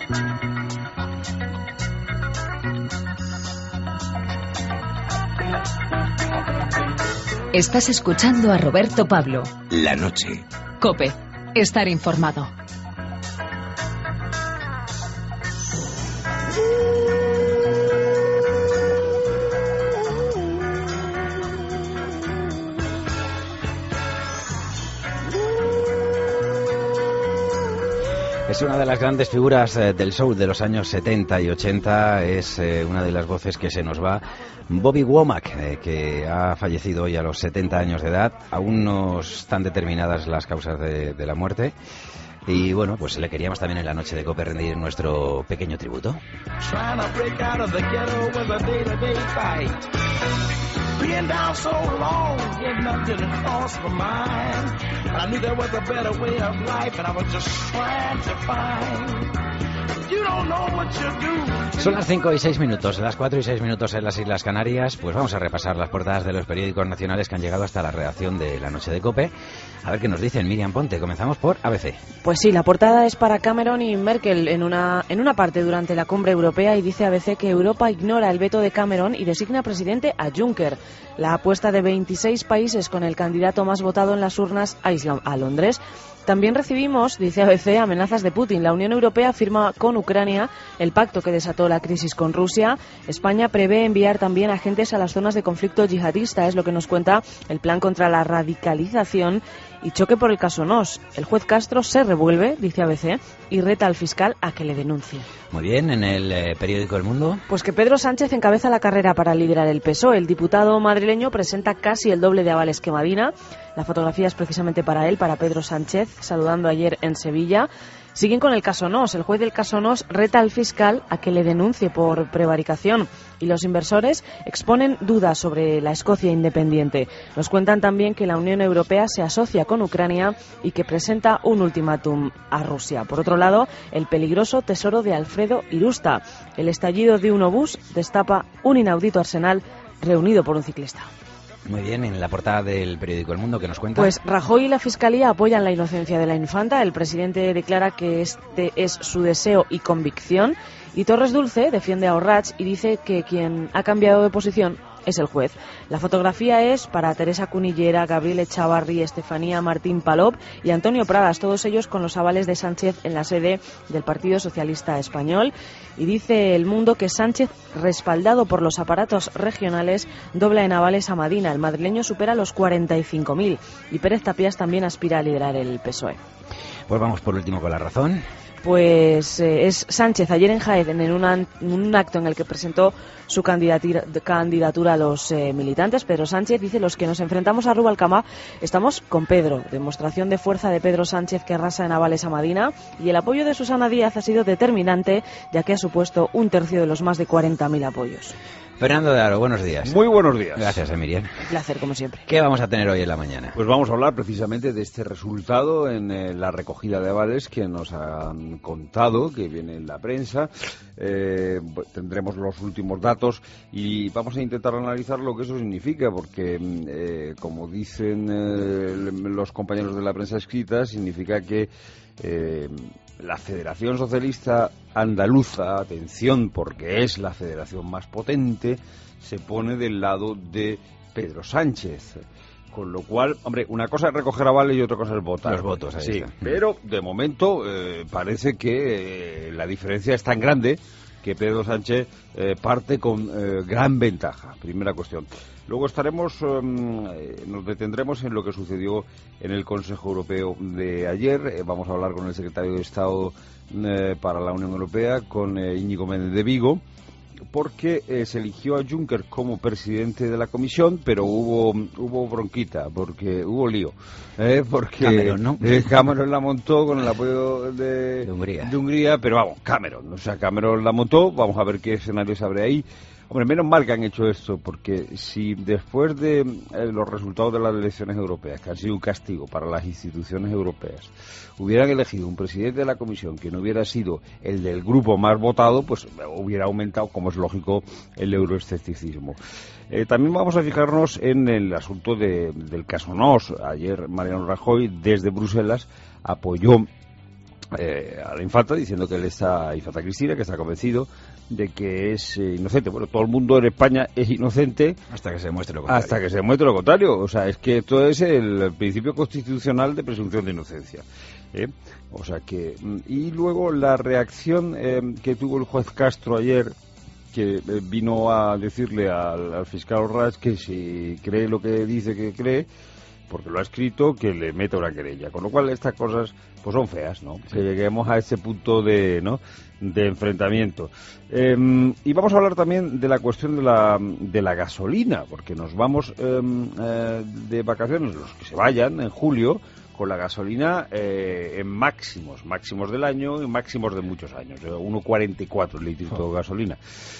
Estás escuchando a Roberto Pablo. La noche. COPE. Estar informado. Es una de las grandes figuras del soul de los años 70 y 80, es una de las voces que se nos va. Bobby Womack, que ha fallecido hoy a los 70 años de edad. Aún no están determinadas las causas de la muerte. Y bueno, pues le queríamos también en la noche de COPE rendir nuestro pequeño tributo. Being down so long, getting up didn't cross my mind. I knew there was a better way of life, and I was just trying to find. You don't know what you do. Son las 5 y 6 minutos, las 4 y 6 minutos en las Islas Canarias. Pues vamos a repasar las portadas de los periódicos nacionales que han llegado hasta la redacción de la noche de COPE. A ver qué nos dicen. Miriam Ponte, comenzamos por ABC. Pues sí, la portada es para Cameron y Merkel en una parte durante la cumbre europea, y dice ABC que Europa ignora el veto de Cameron y designa presidente a Juncker. La apuesta de 26 países con el candidato más votado en las urnas a Londres. También recibimos, dice ABC, amenazas de Putin. La Unión Europea firma con Ucrania el pacto que desató la crisis con Rusia. España prevé enviar también agentes a las zonas de conflicto yihadista, es lo que nos cuenta el plan contra la radicalización. Y choque por el caso Nos. El juez Castro se revuelve, dice ABC, y reta al fiscal a que le denuncie. Muy bien, en el periódico El Mundo. Pues que Pedro Sánchez encabeza la carrera para liderar el PSOE. El diputado madrileño presenta casi el doble de avales que Madina. La fotografía es precisamente para él, para Pedro Sánchez, saludando ayer en Sevilla. Siguen con el caso Nos. El juez del caso Nos reta al fiscal a que le denuncie por prevaricación. Y los inversores exponen dudas sobre la Escocia independiente. Nos cuentan también que la Unión Europea se asocia con Ucrania y que presenta un ultimátum a Rusia. Por otro lado, el peligroso tesoro de Alfredo Irusta. El estallido de un obús destapa un inaudito arsenal reunido por un ciclista. Muy bien, en la portada del periódico El Mundo, ¿qué nos cuenta? Pues Rajoy y la Fiscalía apoyan la inocencia de la infanta. El presidente declara que este es su deseo y convicción. Y Torres Dulce defiende a Orrach y dice que quien ha cambiado de posición es el juez. La fotografía es para Teresa Cunillera, Gabriel Echavarri, Estefanía Martín Palop y Antonio Pradas, todos ellos con los avales de Sánchez en la sede del Partido Socialista Español. Y dice El Mundo que Sánchez, respaldado por los aparatos regionales, dobla en avales a Madina. El madrileño supera los 45.000 y Pérez Tapias también aspira a liderar el PSOE. Pues vamos por último con La Razón. Pues es Sánchez ayer en Jaén en un acto en el que presentó su candidatura a los militantes. Pedro Sánchez dice: los que nos enfrentamos a Rubalcaba estamos con Pedro. Demostración de fuerza de Pedro Sánchez, que arrasa en avales a Madina, y el apoyo de Susana Díaz ha sido determinante, ya que ha supuesto un tercio de los más de 40.000 apoyos. Fernando de Aro, buenos días. Muy buenos días. Gracias, Miriam. Un placer, como siempre. ¿Qué vamos a tener hoy en la mañana? Pues vamos a hablar precisamente de este resultado en la recogida de avales que nos han contado, que viene en la prensa. Tendremos los últimos datos y vamos a intentar analizar lo que eso significa, porque, como dicen los compañeros de la prensa escrita, significa que la Federación Socialista Andaluza, atención, porque es la federación más potente, se pone del lado de Pedro Sánchez. Con lo cual, hombre, una cosa es recoger avales y otra cosa es votar. Los votos, ahí sí, está. Pero de momento parece que la diferencia es tan grande que Pedro Sánchez parte con gran ventaja. Primera cuestión. Luego nos detendremos en lo que sucedió en el Consejo Europeo de ayer. Vamos a hablar con el secretario de Estado para la Unión Europea, con Íñigo Méndez de Vigo, porque se eligió a Juncker como presidente de la Comisión, pero hubo bronquita, porque hubo lío. Porque Cameron, ¿no? Cameron la montó con el apoyo de Hungría, pero vamos, Cameron la montó. Vamos a ver qué escenario se abre ahí. Hombre, menos mal que han hecho esto, porque si después de los resultados de las elecciones europeas, que han sido un castigo para las instituciones europeas, hubieran elegido un presidente de la Comisión que no hubiera sido el del grupo más votado, pues hubiera aumentado, como es lógico, el euroescepticismo. También vamos a fijarnos en el asunto del caso Nos. Ayer Mariano Rajoy, desde Bruselas, apoyó a la infanta, diciendo que infanta Cristina, que está convencido de que es inocente. Bueno, todo el mundo en España es inocente hasta que se demuestre lo contrario. Hasta que se demuestre lo contrario. O sea, es que esto es el principio constitucional de presunción de inocencia. O sea que... Y luego la reacción que tuvo el juez Castro ayer, que vino a decirle al fiscal Orraz que si cree lo que dice que cree, porque lo ha escrito, que le meta una querella. Con lo cual estas cosas pues son feas, ¿no? Sí. Que lleguemos a ese punto de enfrentamiento. Y vamos a hablar también de la cuestión de la gasolina, porque nos vamos de vacaciones, los que se vayan en julio, con la gasolina en máximos del año y máximos de muchos años. 1,44 el litro de gasolina.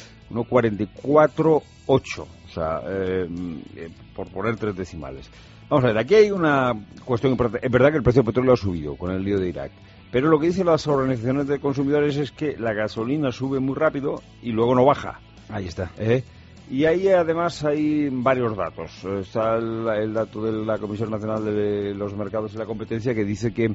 1,44,8, o sea, por poner 3 decimales. Vamos a ver, aquí hay una cuestión importante. Es verdad que el precio del petróleo ha subido con el lío de Irak, pero lo que dicen las organizaciones de consumidores es que la gasolina sube muy rápido y luego no baja. Ahí está. Y ahí además hay varios datos. Está el dato de la Comisión Nacional de los Mercados y la Competencia, que dice que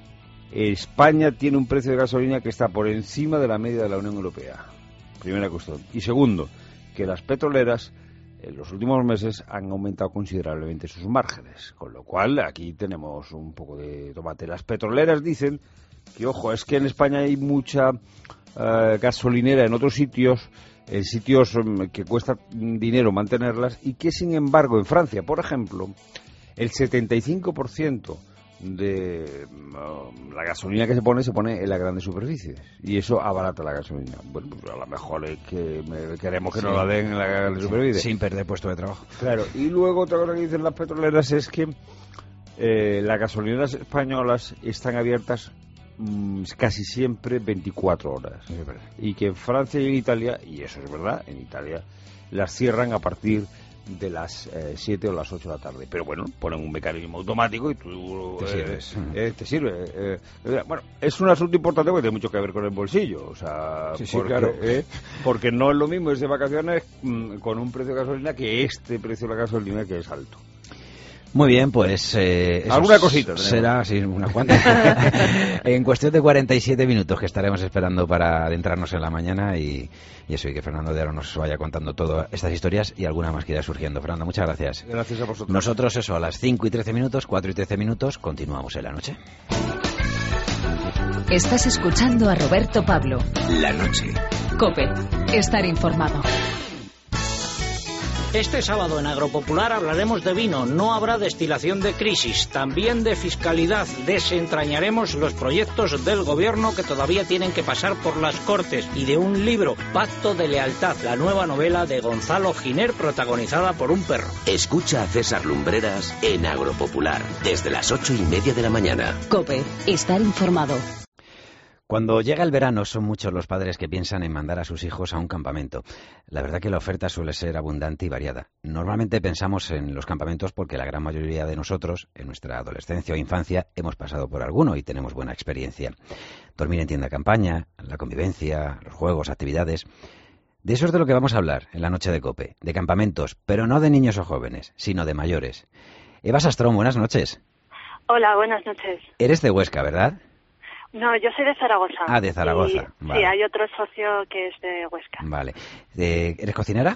España tiene un precio de gasolina que está por encima de la media de la Unión Europea. Primera cuestión. Y segundo, que las petroleras en los últimos meses han aumentado considerablemente sus márgenes, con lo cual aquí tenemos un poco de tomate. Las petroleras dicen que, ojo, es que en España hay mucha gasolinera en otros sitios, en sitios que cuesta dinero mantenerlas, y que sin embargo en Francia, por ejemplo, el 75% de la gasolina que se pone en las grandes superficies, y eso abarata la gasolina. Bueno, pues a lo mejor es que queremos que nos la den en la grande superficie sin perder puesto de trabajo. Claro. Y luego otra cosa que dicen las petroleras es que las gasolineras españolas están abiertas casi siempre 24 horas, y que en Francia y en Italia, y eso es verdad, en Italia las cierran a partir de las 7 o las 8 de la tarde. Pero bueno, ponen un mecanismo automático y tú te sirve. Bueno, es un asunto importante porque tiene mucho que ver con el bolsillo. O sea, claro. Porque no es lo mismo irse de vacaciones con un precio de gasolina que este precio de la gasolina, que es alto. Muy bien, pues... alguna cosita será, sí, unas cuantas. En cuestión de 47 minutos que estaremos esperando para adentrarnos en la mañana y eso, y que Fernando de Aro nos vaya contando todas estas historias y alguna más que irá surgiendo. Fernando, muchas gracias. Gracias a vosotros. Nosotros, eso, a las 5 y 13 minutos, 4 y 13 minutos, continuamos en la noche. Estás escuchando a Roberto Pablo. La noche. COPE. Estar informado. Este sábado en Agropopular hablaremos de vino, no habrá destilación de crisis, también de fiscalidad, desentrañaremos los proyectos del gobierno que todavía tienen que pasar por las Cortes y de un libro, Pacto de Lealtad, la nueva novela de Gonzalo Giner protagonizada por un perro. Escucha a César Lumbreras en Agropopular, desde las 8:30 de la mañana. COPE, estar informado. Cuando llega el verano son muchos los padres que piensan en mandar a sus hijos a un campamento. La verdad que la oferta suele ser abundante y variada. Normalmente pensamos en los campamentos porque la gran mayoría de nosotros, en nuestra adolescencia o infancia, hemos pasado por alguno y tenemos buena experiencia. Dormir en tienda campaña, la convivencia, los juegos, actividades... De eso es de lo que vamos a hablar en la noche de COPE, de campamentos, pero no de niños o jóvenes, sino de mayores. Eva Sastrón, buenas noches. Hola, buenas noches. Eres de Huesca, ¿verdad? No, yo soy de Zaragoza. Ah, de Zaragoza. Vale. Sí, hay otro socio que es de Huesca. Vale. ¿Eres cocinera?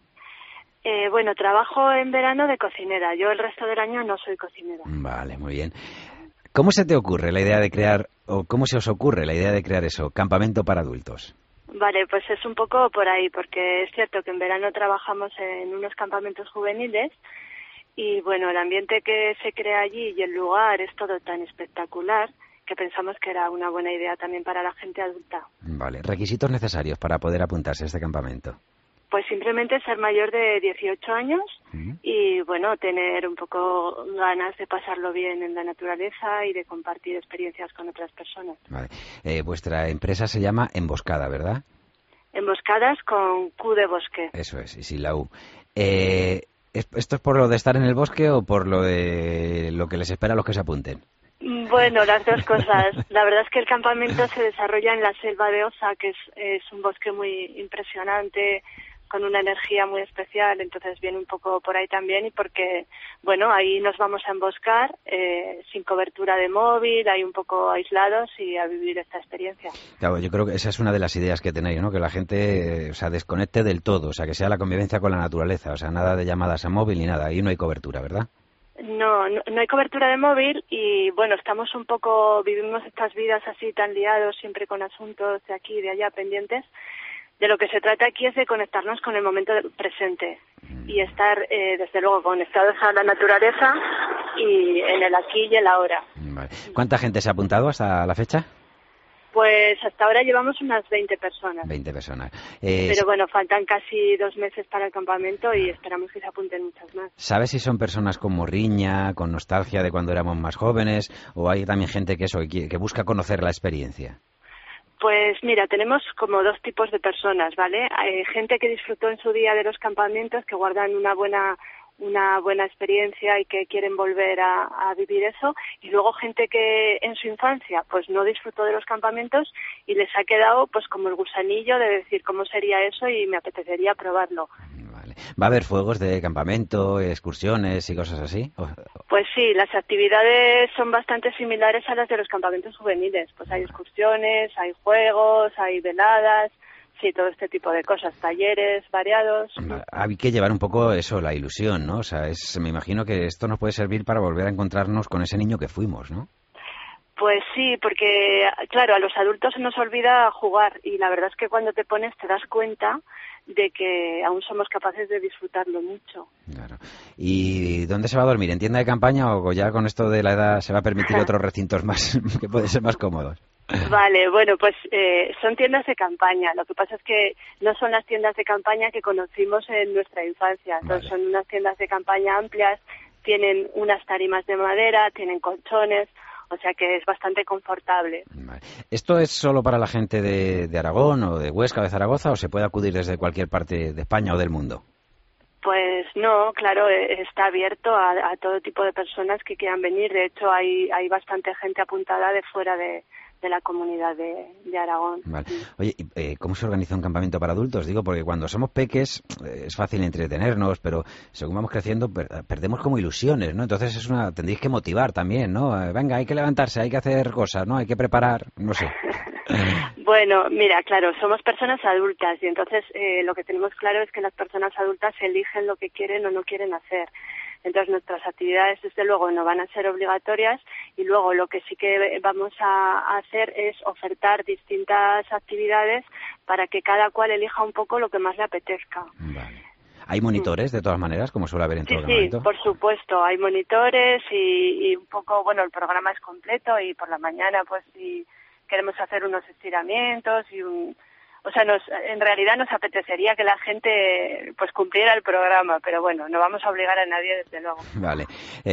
Bueno, trabajo en verano de cocinera. Yo el resto del año no soy cocinera. Vale, muy bien. ¿Cómo se te ocurre la idea de crear, o cómo se os ocurre la idea de crear eso, campamento para adultos? Vale, pues es un poco por ahí, porque es cierto que en verano trabajamos en unos campamentos juveniles y, bueno, el ambiente que se crea allí y el lugar es todo tan espectacular que pensamos que era una buena idea también para la gente adulta. Vale. ¿Requisitos necesarios para poder apuntarse a este campamento? Pues simplemente ser mayor de 18 años y, bueno, tener un poco ganas de pasarlo bien en la naturaleza y de compartir experiencias con otras personas. Vale. Vuestra empresa se llama Emboscada, ¿verdad? Emboscadas con Q de bosque. Eso es, y sin la U. ¿Esto es por lo de estar en el bosque o por lo de lo que les espera a los que se apunten? Bueno, las dos cosas. La verdad es que el campamento se desarrolla en la selva de Oza, que es un bosque muy impresionante, con una energía muy especial, entonces viene un poco por ahí también, y porque, bueno, ahí nos vamos a emboscar sin cobertura de móvil, ahí un poco aislados y a vivir esta experiencia. Claro, yo creo que esa es una de las ideas que tenéis, ¿no? Que la gente, o sea, desconecte del todo, o sea, que sea la convivencia con la naturaleza, o sea, nada de llamadas a móvil ni nada, ahí no hay cobertura, ¿verdad? No hay cobertura de móvil y, bueno, vivimos estas vidas así tan liados, siempre con asuntos de aquí y de allá pendientes. De lo que se trata aquí es de conectarnos con el momento presente y estar, desde luego, conectados a la naturaleza y en el aquí y el ahora. Vale. ¿Cuánta gente se ha apuntado hasta la fecha? Pues hasta ahora llevamos unas 20 personas. 20 personas. Pero bueno, faltan casi 2 meses para el campamento y esperamos que se apunten muchas más. ¿Sabes si son personas con morriña, con nostalgia de cuando éramos más jóvenes, o hay también gente que busca conocer la experiencia? Pues mira, tenemos como 2 tipos de personas, ¿vale? Hay gente que disfrutó en su día de los campamentos, que guardan una buena experiencia y que quieren volver a vivir eso, y luego gente que en su infancia pues no disfrutó de los campamentos y les ha quedado pues como el gusanillo de decir cómo sería eso y me apetecería probarlo. Vale. ¿Va a haber fuegos de campamento, excursiones y cosas así? Pues sí, las actividades son bastante similares a las de los campamentos juveniles. Pues hay excursiones, hay juegos, hay veladas. Sí, todo este tipo de cosas, talleres variados. Hay que llevar un poco eso, la ilusión, ¿no? O sea, me imagino que esto nos puede servir para volver a encontrarnos con ese niño que fuimos, ¿no? Pues sí, porque, claro, a los adultos se nos olvida jugar y la verdad es que cuando te pones te das cuenta de que aún somos capaces de disfrutarlo mucho. Claro. ¿Y dónde se va a dormir? ¿En tienda de campaña o ya con esto de la edad se va a permitir otros recintos más que pueden ser más cómodos? Vale, bueno, pues son tiendas de campaña. Lo que pasa es que no son las tiendas de campaña que conocimos en nuestra infancia. Entonces son unas tiendas de campaña amplias, tienen unas tarimas de madera, tienen colchones, o sea que es bastante confortable. Vale. ¿Esto es solo para la gente de Aragón o de Huesca o de Zaragoza o se puede acudir desde cualquier parte de España o del mundo? Pues no, claro, está abierto a todo tipo de personas que quieran venir. De hecho, hay bastante gente apuntada de fuera de la comunidad de Aragón. Vale. Oye, ¿cómo se organiza un campamento para adultos? Digo, porque cuando somos peques es fácil entretenernos, pero según vamos creciendo perdemos como ilusiones, ¿no? Entonces tendréis que motivar también, ¿no? Venga, hay que levantarse, hay que hacer cosas, ¿no? Hay que preparar, no sé. Bueno, mira, claro, somos personas adultas y entonces lo que tenemos claro es que las personas adultas eligen lo que quieren o no quieren hacer. Entonces nuestras actividades desde luego no van a ser obligatorias y luego lo que sí que vamos a hacer es ofertar distintas actividades para que cada cual elija un poco lo que más le apetezca. Vale. ¿Hay monitores de todas maneras, como suele haber en todo el campamento? Sí, por supuesto, hay monitores y un poco, bueno, el programa es completo y por la mañana pues si queremos hacer unos estiramientos y o sea, en realidad nos apetecería que la gente pues cumpliera el programa, pero bueno, no vamos a obligar a nadie desde luego. Vale.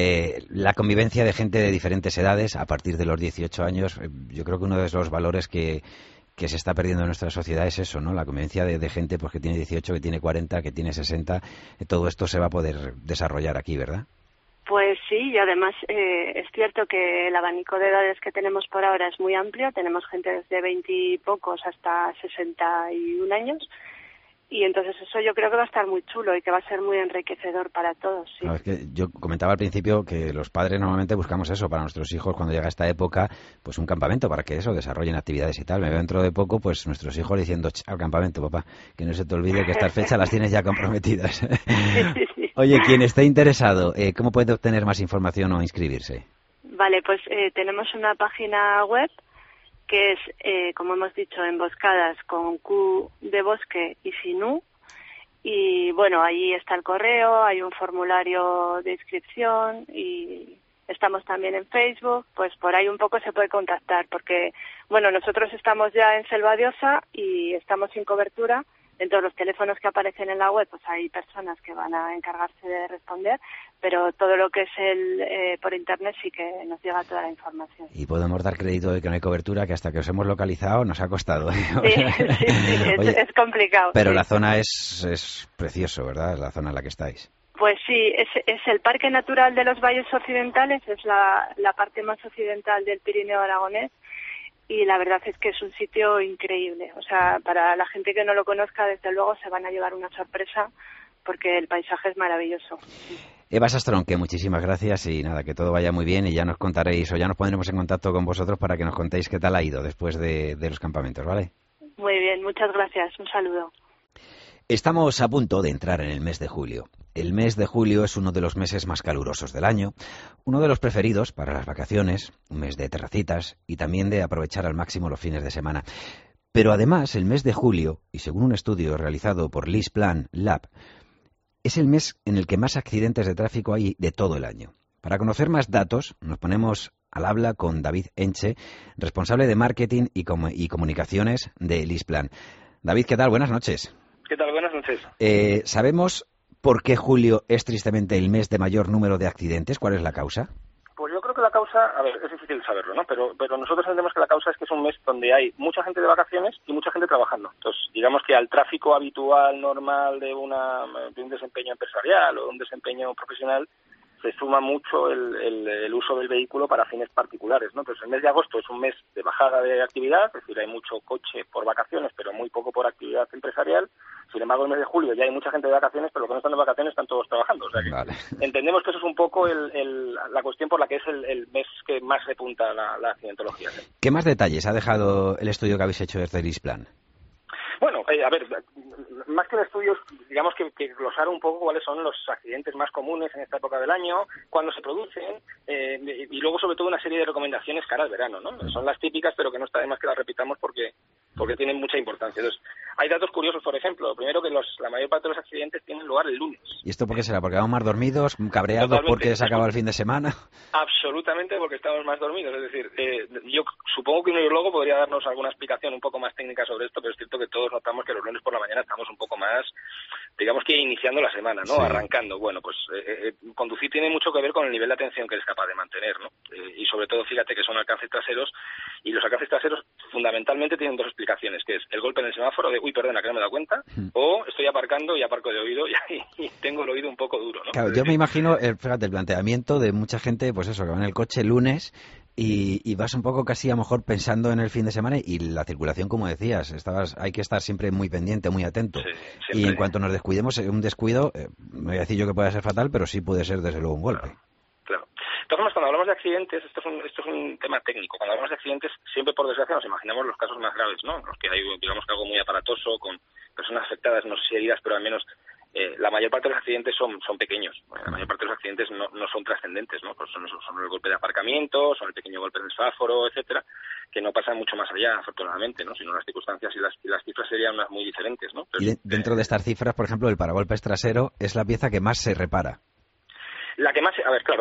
La convivencia de gente de diferentes edades a partir de los 18 años, yo creo que uno de los valores que se está perdiendo en nuestra sociedad es eso, ¿no? La convivencia de gente pues que tiene 18, que tiene 40, que tiene 60, todo esto se va a poder desarrollar aquí, ¿verdad? Pues sí, y además es cierto que el abanico de edades que tenemos por ahora es muy amplio. Tenemos gente desde 20 y pocos hasta 61 años. Y entonces eso yo creo que va a estar muy chulo y que va a ser muy enriquecedor para todos. Sí. No, es que yo comentaba al principio que los padres normalmente buscamos eso para nuestros hijos cuando llega esta época, pues un campamento para que eso, desarrollen actividades y tal. Me veo dentro de poco pues nuestros hijos diciendo al campamento, papá, que no se te olvide que estas fechas las tienes ya comprometidas. Sí. Oye, quien esté interesado, ¿cómo puede obtener más información o inscribirse? Vale, pues tenemos una página web que es, como hemos dicho, Emboscadas con Q de bosque y sin U. Y bueno, ahí está el correo, hay un formulario de inscripción y estamos también en Facebook, pues por ahí un poco se puede contactar, porque bueno, nosotros estamos ya en Selva Diosa y estamos sin cobertura. Entonces los teléfonos que aparecen en la web, pues hay personas que van a encargarse de responder, pero todo lo que es por internet sí que nos llega toda la información. Y podemos dar crédito de que no hay cobertura, que hasta que os hemos localizado nos ha costado. Sí, oye, es complicado. Pero sí. La zona es precioso, ¿verdad? La zona en la que estáis. Pues sí, es el Parque Natural de los Valles Occidentales, es la parte más occidental del Pirineo aragonés. y la verdad es que es un sitio increíble. O sea, para la gente que no lo conozca, desde luego se van a llevar una sorpresa porque el paisaje es maravilloso. Eva Sastrón, que muchísimas gracias y nada, que todo vaya muy bien y ya nos contaréis o ya nos pondremos en contacto con vosotros para que nos contéis qué tal ha ido después de los campamentos, ¿vale? Muy bien, muchas gracias. Un saludo. Estamos a punto de entrar en el mes de julio. El mes de julio es uno de los meses más calurosos del año, uno de los preferidos para las vacaciones, un mes de terracitas y también de aprovechar al máximo los fines de semana. Pero además, el mes de julio, y según un estudio realizado por LeasePlan Lab, es el mes en el que más accidentes de tráfico hay de todo el año. Para conocer más datos, nos ponemos al habla con David Enche, responsable de marketing y comunicaciones de LeasePlan. David, ¿qué tal? Buenas noches. ¿Qué tal? Buenas noches. ¿Sabemos por qué julio es tristemente el mes de mayor número de accidentes? ¿Cuál es la causa? Pues yo creo que la causa, a ver, es difícil saberlo, ¿no? Pero nosotros entendemos que la causa es que es un mes donde hay mucha gente de vacaciones y mucha gente trabajando. Entonces, digamos que al tráfico habitual, normal de un desempeño empresarial o de un desempeño profesional, se suma mucho el uso del vehículo para fines particulares, ¿no? Entonces, el mes de agosto es un mes de bajada de actividad, es decir, hay mucho coche por vacaciones, pero muy poco por actividad empresarial. Sin embargo, el mes de julio ya hay mucha gente de vacaciones, pero los que no están de vacaciones están todos trabajando. O sea que vale. Entendemos que eso es un poco la cuestión por la que es el mes que más repunta la accidentología. ¿Qué más detalles ha dejado el estudio que habéis hecho desde LeasePlan? Bueno, a ver, más que el estudio, digamos que glosar un poco cuáles son los accidentes más comunes en esta época del año, cuándo se producen, y luego sobre todo una serie de recomendaciones cara al verano, ¿no? Son las típicas, pero que no está de más que las repitamos porque tienen mucha importancia. Entonces, hay datos curiosos, por ejemplo. Primero, que la mayor parte de los accidentes tienen lugar el lunes. ¿Y esto por qué será? ¿Porque vamos más dormidos, cabreados? Totalmente. ¿Porque se acaba el fin de semana? Absolutamente, porque estamos más dormidos. Es decir, yo supongo que un neurólogo podría darnos alguna explicación un poco más técnica sobre esto, pero es cierto que todos notamos que los lunes por la mañana estamos un poco más, digamos que iniciando la semana, ¿no? Sí. Arrancando. Bueno, pues conducir tiene mucho que ver con el nivel de atención que eres capaz de mantener, ¿no? Y sobre todo, fíjate que son alcances traseros, y los alcances traseros fundamentalmente tienen dos explicaciones, que es el golpe en el semáforo de, uy, perdona, que no me he dado cuenta, o estoy aparcando y aparco de oído y tengo el oído un poco duro, ¿no? Claro, yo me imagino, fíjate, el planteamiento de mucha gente, pues eso, que va en el coche lunes y vas un poco casi a lo mejor pensando en el fin de semana y la circulación, como decías, hay que estar siempre muy pendiente, muy atento. Sí, y en cuanto nos descuidemos, un descuido, no voy a decir yo que pueda ser fatal, pero sí puede ser desde luego un golpe. Claro. Entonces, cuando hablamos de accidentes, esto es un tema técnico. Cuando hablamos de accidentes, siempre por desgracia nos imaginamos los casos más graves, ¿no? Los que hay, digamos, que algo muy aparatoso, con personas afectadas, no sé si heridas, pero al menos la mayor parte de los accidentes son pequeños. La mayor parte de los accidentes no son trascendentes, ¿no? Pues son el golpe de aparcamiento, son el pequeño golpe del semáforo, etcétera, que no pasan mucho más allá, afortunadamente, ¿no? Sino las circunstancias y las cifras serían unas muy diferentes, ¿no? Pero, y dentro de estas cifras, por ejemplo, el paragolpes trasero es la pieza que más se repara. La que más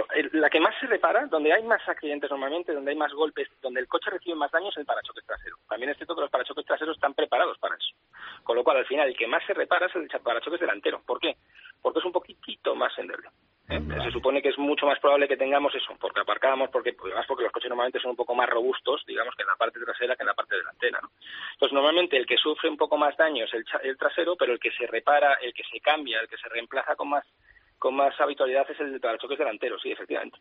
se repara, donde hay más accidentes normalmente, donde hay más golpes, donde el coche recibe más daños, es el parachoques trasero. También es cierto que los parachoques traseros están preparados para eso. Con lo cual, al final, el que más se repara es el parachoques delantero. ¿Por qué? Porque es un poquitito más endeble. Se supone que es mucho más probable que tengamos eso, porque aparcamos, porque los coches normalmente son un poco más robustos, digamos, que en la parte trasera que en la parte delantera, ¿no? Entonces, normalmente el que sufre un poco más daño es el trasero, pero el que se repara, el que se cambia, el que se reemplaza con más habitualidad es el de parachoques delanteros, sí, efectivamente.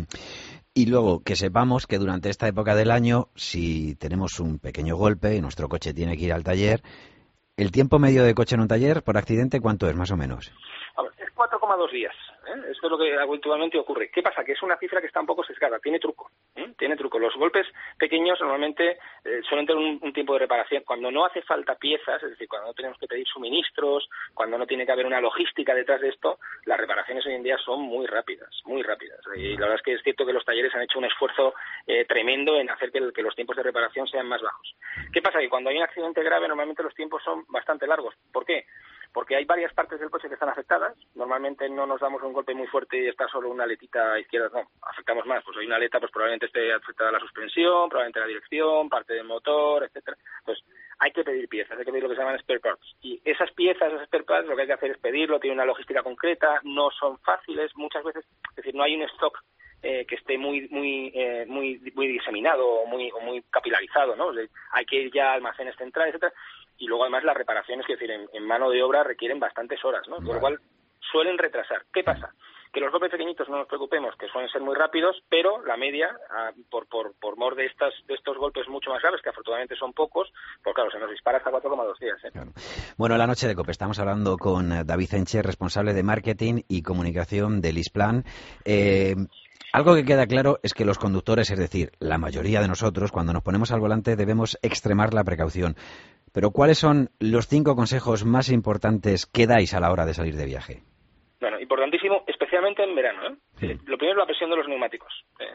Y luego, que sepamos que durante esta época del año, si tenemos un pequeño golpe y nuestro coche tiene que ir al taller, ¿el tiempo medio de coche en un taller por accidente cuánto es, más o menos? A ver, es 4,2 días. Esto es lo que habitualmente ocurre. ¿Qué pasa? Que es una cifra que está un poco sesgada, tiene truco. Tiene truco. Los golpes pequeños normalmente suelen tener un tiempo de reparación. Cuando no hace falta piezas, es decir, cuando no tenemos que pedir suministros, cuando no tiene que haber una logística detrás de esto, las reparaciones hoy en día son muy rápidas, muy rápidas. Y la verdad es que es cierto que los talleres han hecho un esfuerzo tremendo en hacer que los tiempos de reparación sean más bajos. ¿Qué pasa? Que cuando hay un accidente grave, normalmente los tiempos son bastante largos. ¿Por qué? Porque hay varias partes del coche que están afectadas. Normalmente no nos damos un golpe muy fuerte y está solo una aletita izquierda, no, afectamos más. Pues hay una aleta, pues probablemente esté afectada la suspensión, probablemente la dirección, parte del motor, etcétera. Entonces, hay que pedir piezas, hay que pedir lo que se llaman spare parts. Y esas piezas, esas spare parts, lo que hay que hacer es pedirlo, tiene una logística concreta, no son fáciles, muchas veces, es decir, no hay un stock que esté muy diseminado o muy capilarizado, ¿no? O sea, hay que ir ya a almacenes centrales, etcétera. Y luego además las reparaciones, es decir, en mano de obra requieren bastantes horas, ¿no? Con lo cual suelen retrasar. ¿Qué pasa? Que los golpes pequeñitos no nos preocupemos, que suelen ser muy rápidos, pero la media, por mor de estos golpes mucho más graves, que afortunadamente son pocos, pues claro, se nos dispara hasta 4,2 días. Claro. Bueno, la noche de COPE estamos hablando con David Enche, responsable de marketing y comunicación de LeasePlan. Algo que queda claro es que los conductores, es decir, la mayoría de nosotros, cuando nos ponemos al volante debemos extremar la precaución. Pero ¿cuáles son los 5 consejos más importantes que dais a la hora de salir de viaje? Bueno, importantísimo, especialmente en verano, ¿eh? Sí. Lo primero es la presión de los neumáticos.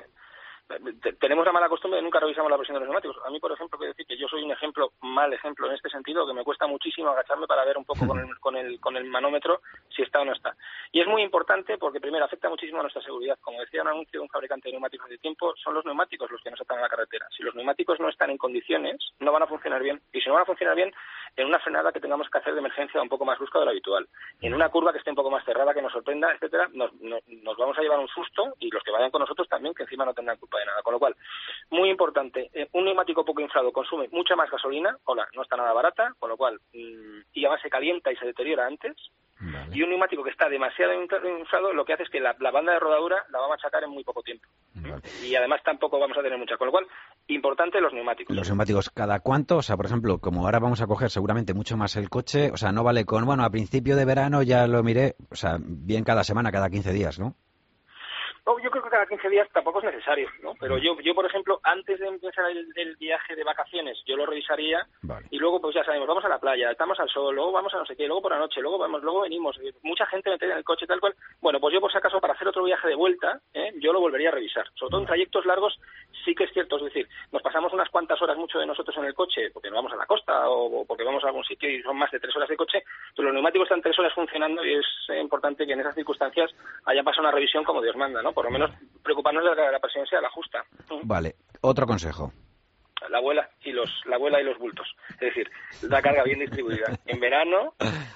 Tenemos la mala costumbre de nunca revisamos la presión de los neumáticos. A mí, por ejemplo, quiero decir que yo soy un mal ejemplo en este sentido, que me cuesta muchísimo agacharme para ver un poco con el manómetro si está o no está. Y es muy importante porque, primero, afecta muchísimo a nuestra seguridad. Como decía un anuncio de un fabricante de neumáticos de tiempo, son los neumáticos los que nos atan a la carretera. Si los neumáticos no están en condiciones, no van a funcionar bien. Y si no van a funcionar bien, en una frenada que tengamos que hacer de emergencia un poco más brusca de lo habitual, en una curva que esté un poco más cerrada, que nos sorprenda, etcétera, nos vamos a llevar un susto, y los que vayan con nosotros también, que encima no tendrán culpa de nada. Con lo cual, muy importante, un neumático poco inflado consume mucha más gasolina, no está nada barata, con lo cual, y además se calienta y se deteriora antes. Vale. Y un neumático que está demasiado inflado, lo que hace es que la banda de rodadura la va a machacar en muy poco tiempo. Vale. Y además tampoco vamos a tener mucha. Con lo cual, importante los neumáticos. Los neumáticos, ¿cada cuánto? O sea, por ejemplo, como ahora vamos a coger seguramente mucho más el coche, o sea, no vale con, bueno, a principio de verano ya lo miré, o sea, bien cada semana, cada 15 días, ¿no? No, yo creo que cada 15 días tampoco es necesario, ¿no? Pero yo por ejemplo, antes de empezar el viaje de vacaciones, yo lo revisaría. Vale. Y luego, pues ya sabemos, vamos a la playa, estamos al sol, luego vamos a no sé qué, luego por la noche, luego venimos. Mucha gente mete en el coche tal cual. Bueno, pues yo por si acaso, para hacer otro viaje de vuelta, yo lo volvería a revisar. Sobre todo en trayectos largos, sí que es cierto, es decir, nos pasamos unas cuantas horas mucho de nosotros en el coche, porque nos vamos a la costa o porque vamos a algún sitio y son más de 3 horas de coche, pero los neumáticos están 3 horas funcionando y es importante que en esas circunstancias haya pasado una revisión como Dios manda, ¿no? Por lo menos preocuparnos de que la presión sea la justa. Vale, otro consejo. La abuela y los bultos. Es decir, la carga bien distribuida. En verano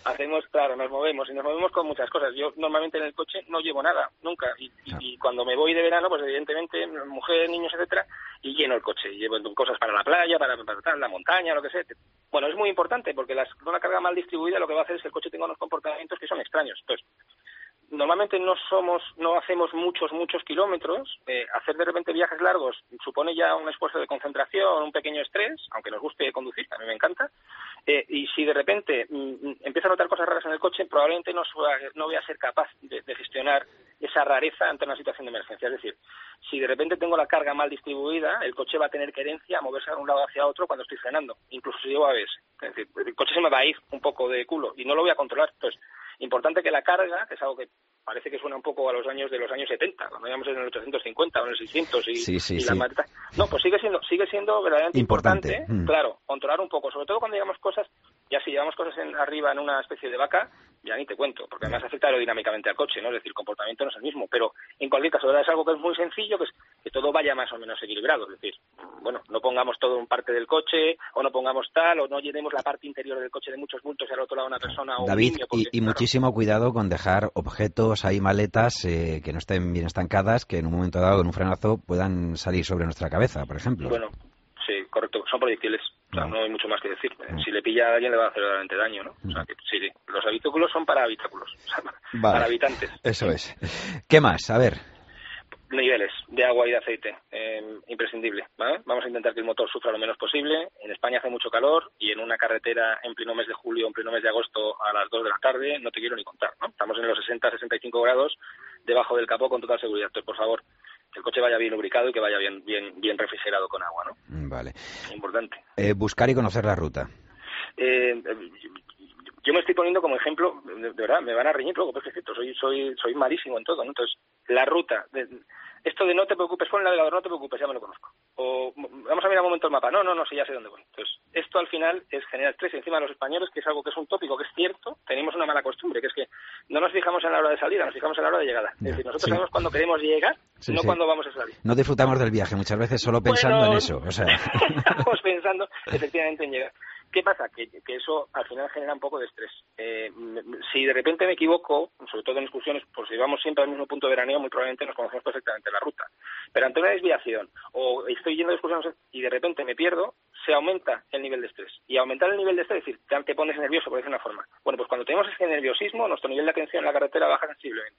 nos movemos con muchas cosas. Yo normalmente en el coche no llevo nada, nunca. Y cuando me voy de verano, pues evidentemente, mujer, niños, etcétera, y lleno el coche. Y llevo cosas para la playa, para la montaña, lo que sea. Bueno, es muy importante porque una carga mal distribuida lo que va a hacer es que el coche tenga unos comportamientos que son extraños. Entonces, normalmente no hacemos muchos kilómetros. Hacer de repente viajes largos supone ya un esfuerzo de concentración, un pequeño estrés, aunque nos guste conducir, a mí me encanta. Y si de repente empiezo a notar cosas raras en el coche, probablemente no voy a ser capaz de gestionar esa rareza ante una situación de emergencia. Es decir, si de repente tengo la carga mal distribuida, el coche va a tener querencia a moverse de un lado hacia otro cuando estoy frenando, incluso si llevo ABS. Es decir, el coche se me va a ir un poco de culo y no lo voy a controlar. Entonces, importante que la carga, que es algo que parece que suena un poco a los años de los años 70, cuando íbamos en el 850 o en el 600 la maleta. No, pues sigue siendo verdaderamente importante. Claro, controlar un poco, sobre todo cuando llevamos cosas, ya si llevamos cosas arriba en una especie de vaca, ya ni te cuento, porque además afecta aerodinámicamente al coche, ¿no? Es decir, el comportamiento no es el mismo, pero en cualquier caso es algo que es muy sencillo, que es que todo vaya más o menos equilibrado, es decir, bueno, no pongamos todo en parte del coche, o no pongamos tal, o no llenemos la parte interior del coche de muchos bultos y al otro lado una persona o David, un niño. Porque, y muchísimo cuidado con dejar objetos ahí, maletas que no estén bien estancadas, que en un momento dado, en un frenazo, puedan salir sobre nuestra cabeza, por ejemplo. Bueno, sí, correcto, son proyectiles. O sea, no hay mucho más que decir. Si le pilla a alguien le va a hacer realmente daño, ¿no? O sea, que sí, los habitáculos son para habitáculos, o sea, para habitantes. Eso es. ¿Qué más? A ver. Niveles de agua y de aceite, imprescindible, ¿vale? Vamos a intentar que el motor sufra lo menos posible. En España hace mucho calor y en una carretera en pleno mes de julio, en pleno mes de agosto a las 2 de la tarde, no te quiero ni contar, ¿no? Estamos en los 60-65 grados debajo del capó con total seguridad. Entonces, por favor, que el coche vaya bien lubricado y que vaya bien refrigerado con agua, ¿no? Vale. Importante. Buscar y conocer la ruta. Yo me estoy poniendo como ejemplo, de verdad, me van a reñir luego, porque es cierto, soy malísimo en todo, ¿no? Entonces, la ruta, esto de no te preocupes, pon el navegador, no te preocupes, ya me lo conozco. O vamos a mirar un momento el mapa, no, sí, ya sé dónde voy. Entonces, esto al final es generar estrés encima de los españoles, que es algo que es un tópico, que es cierto, tenemos una mala costumbre, que es que no nos fijamos en la hora de salida, nos fijamos en la hora de llegada. Es decir, nosotros sabemos cuándo queremos llegar, no cuándo vamos a salir. No disfrutamos del viaje, muchas veces solo pensando en eso. O sea. Estamos pensando efectivamente en llegar. ¿Qué pasa? Que eso al final genera un poco de estrés. Si de repente me equivoco, sobre todo en excursiones, pues si vamos siempre al mismo punto de veraneo, muy probablemente nos conocemos perfectamente la ruta. Pero ante una desviación, o estoy yendo de excursiones y de repente me pierdo, se aumenta el nivel de estrés. Y aumentar el nivel de estrés, es decir, te pones nervioso, por decir una forma. Bueno, pues cuando tenemos ese nerviosismo, nuestro nivel de atención en la carretera baja sensiblemente.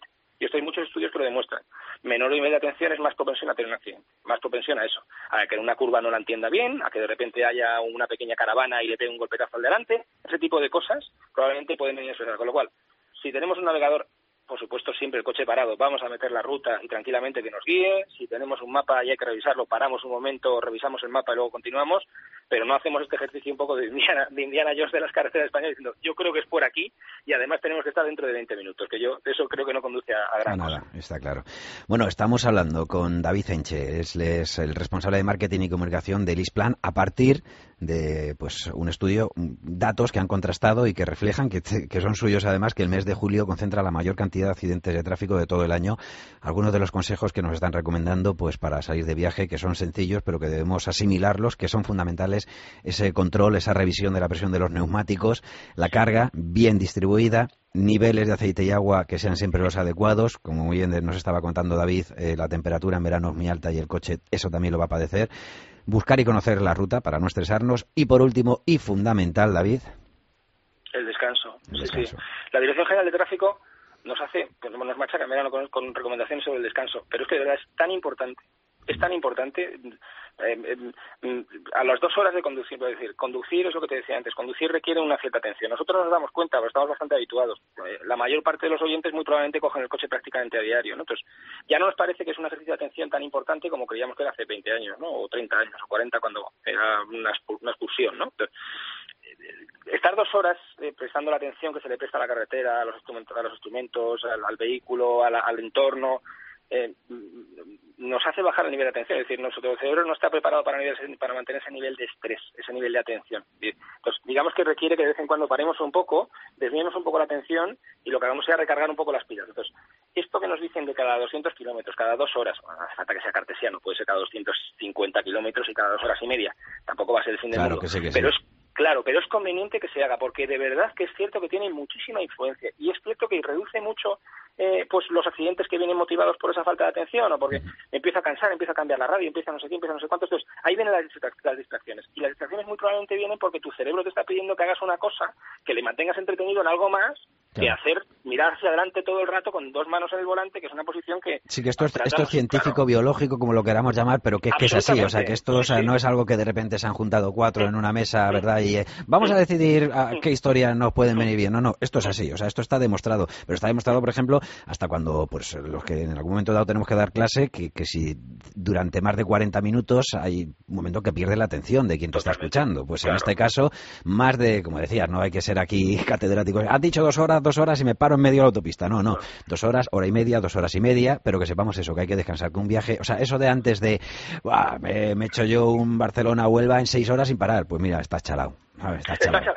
Y esto hay muchos estudios que lo demuestran. Menor nivel de atención es más propensión a tener un accidente, más propensión a eso, a que en una curva no la entienda bien, a que de repente haya una pequeña caravana y le pegue un golpetazo al delante. Ese tipo de cosas probablemente pueden venir a suceder. Con lo cual, si tenemos un navegador, por supuesto, siempre el coche parado, vamos a meter la ruta y tranquilamente que nos guíe. Si tenemos un mapa y hay que revisarlo, paramos un momento, revisamos el mapa y luego continuamos, pero no hacemos este ejercicio un poco de Indiana Jones de las carreteras españolas diciendo, yo creo que es por aquí y además tenemos que estar dentro de 20 minutos, que yo eso creo que no conduce a gran cosa. Nada, está claro. Bueno, estamos hablando con David Enche, es el responsable de marketing y comunicación de LeasePlan, a partir de pues un estudio, datos que han contrastado y que reflejan que son suyos además, que el mes de julio concentra la mayor cantidad de accidentes de tráfico de todo el año. Algunos de los consejos que nos están recomendando pues para salir de viaje, que son sencillos pero que debemos asimilarlos, que son fundamentales: ese control, esa revisión de la presión de los neumáticos, la carga bien distribuida, niveles de aceite y agua que sean siempre los adecuados. Como muy bien nos estaba contando David, la temperatura en verano es muy alta y el coche eso también lo va a padecer. Buscar y conocer la ruta para no estresarnos. Y por último, y fundamental, David, el descanso. Sí. La Dirección General de Tráfico nos machaca en verano con recomendaciones sobre el descanso, pero es que de verdad es tan importante a las 2 horas de conducir, es decir, conducir es lo que te decía antes, conducir requiere una cierta atención. Nosotros nos damos cuenta, porque estamos bastante habituados. La mayor parte de los oyentes muy probabeblemente cogen el coche prácticamente a diario, ¿no? Entonces, ya no nos parece que es un ejercicio de atención tan importante como creíamos que era hace 20 años, ¿no? O 30 años, o 40 cuando era una excursión, ¿no? Entonces, estar 2 horas prestando la atención que se le presta a la carretera, a los instrumentos, al vehículo, al entorno, nos hace bajar el nivel de atención. Es decir, nuestro cerebro no está preparado para mantener ese nivel de estrés, ese nivel de atención. Entonces, digamos que requiere que de vez en cuando paremos un poco, desviemos un poco la atención y lo que hagamos sea recargar un poco las pilas. Entonces, esto que nos dicen de cada 200 kilómetros, cada 2 horas, bueno, no hace falta que sea cartesiano, puede ser cada 250 kilómetros y cada 2 horas y media. Tampoco va a ser el fin del mundo. Que sí. Pero es conveniente que se haga, porque de verdad que es cierto que tiene muchísima influencia y es cierto que reduce mucho pues los accidentes que vienen motivados por esa falta de atención o porque empieza a cansar, empieza a cambiar la radio, empieza no sé qué, empieza no sé cuánto. Entonces ahí vienen las distracciones, y las distracciones muy probablemente vienen porque tu cerebro te está pidiendo que hagas una cosa, que le mantengas entretenido en algo más que mirar hacia adelante todo el rato con 2 manos en el volante, que es una posición que... Sí, que esto es científico, claro, biológico, como lo queramos llamar, pero que es así, o sea, que esto no es algo que de repente se han juntado 4 en una mesa, ¿verdad? Y vamos a decidir qué historias nos pueden venir bien. No, esto es así, o sea, esto está demostrado. Pero está demostrado, por ejemplo, hasta cuando pues los que en algún momento dado tenemos que dar clase, que si durante más de 40 minutos hay un momento que pierde la atención de quien te está escuchando. Pues claro, en este caso, más de, como decías, no hay que ser aquí catedráticos. Has dicho 2 horas y me paro en medio de la autopista. No. 2 horas, hora y media, 2 horas y media, pero que sepamos eso, que hay que descansar, que un viaje, o sea, eso de antes de, me echo yo un Barcelona-Huelva en 6 horas sin parar, pues mira, está chalado. Está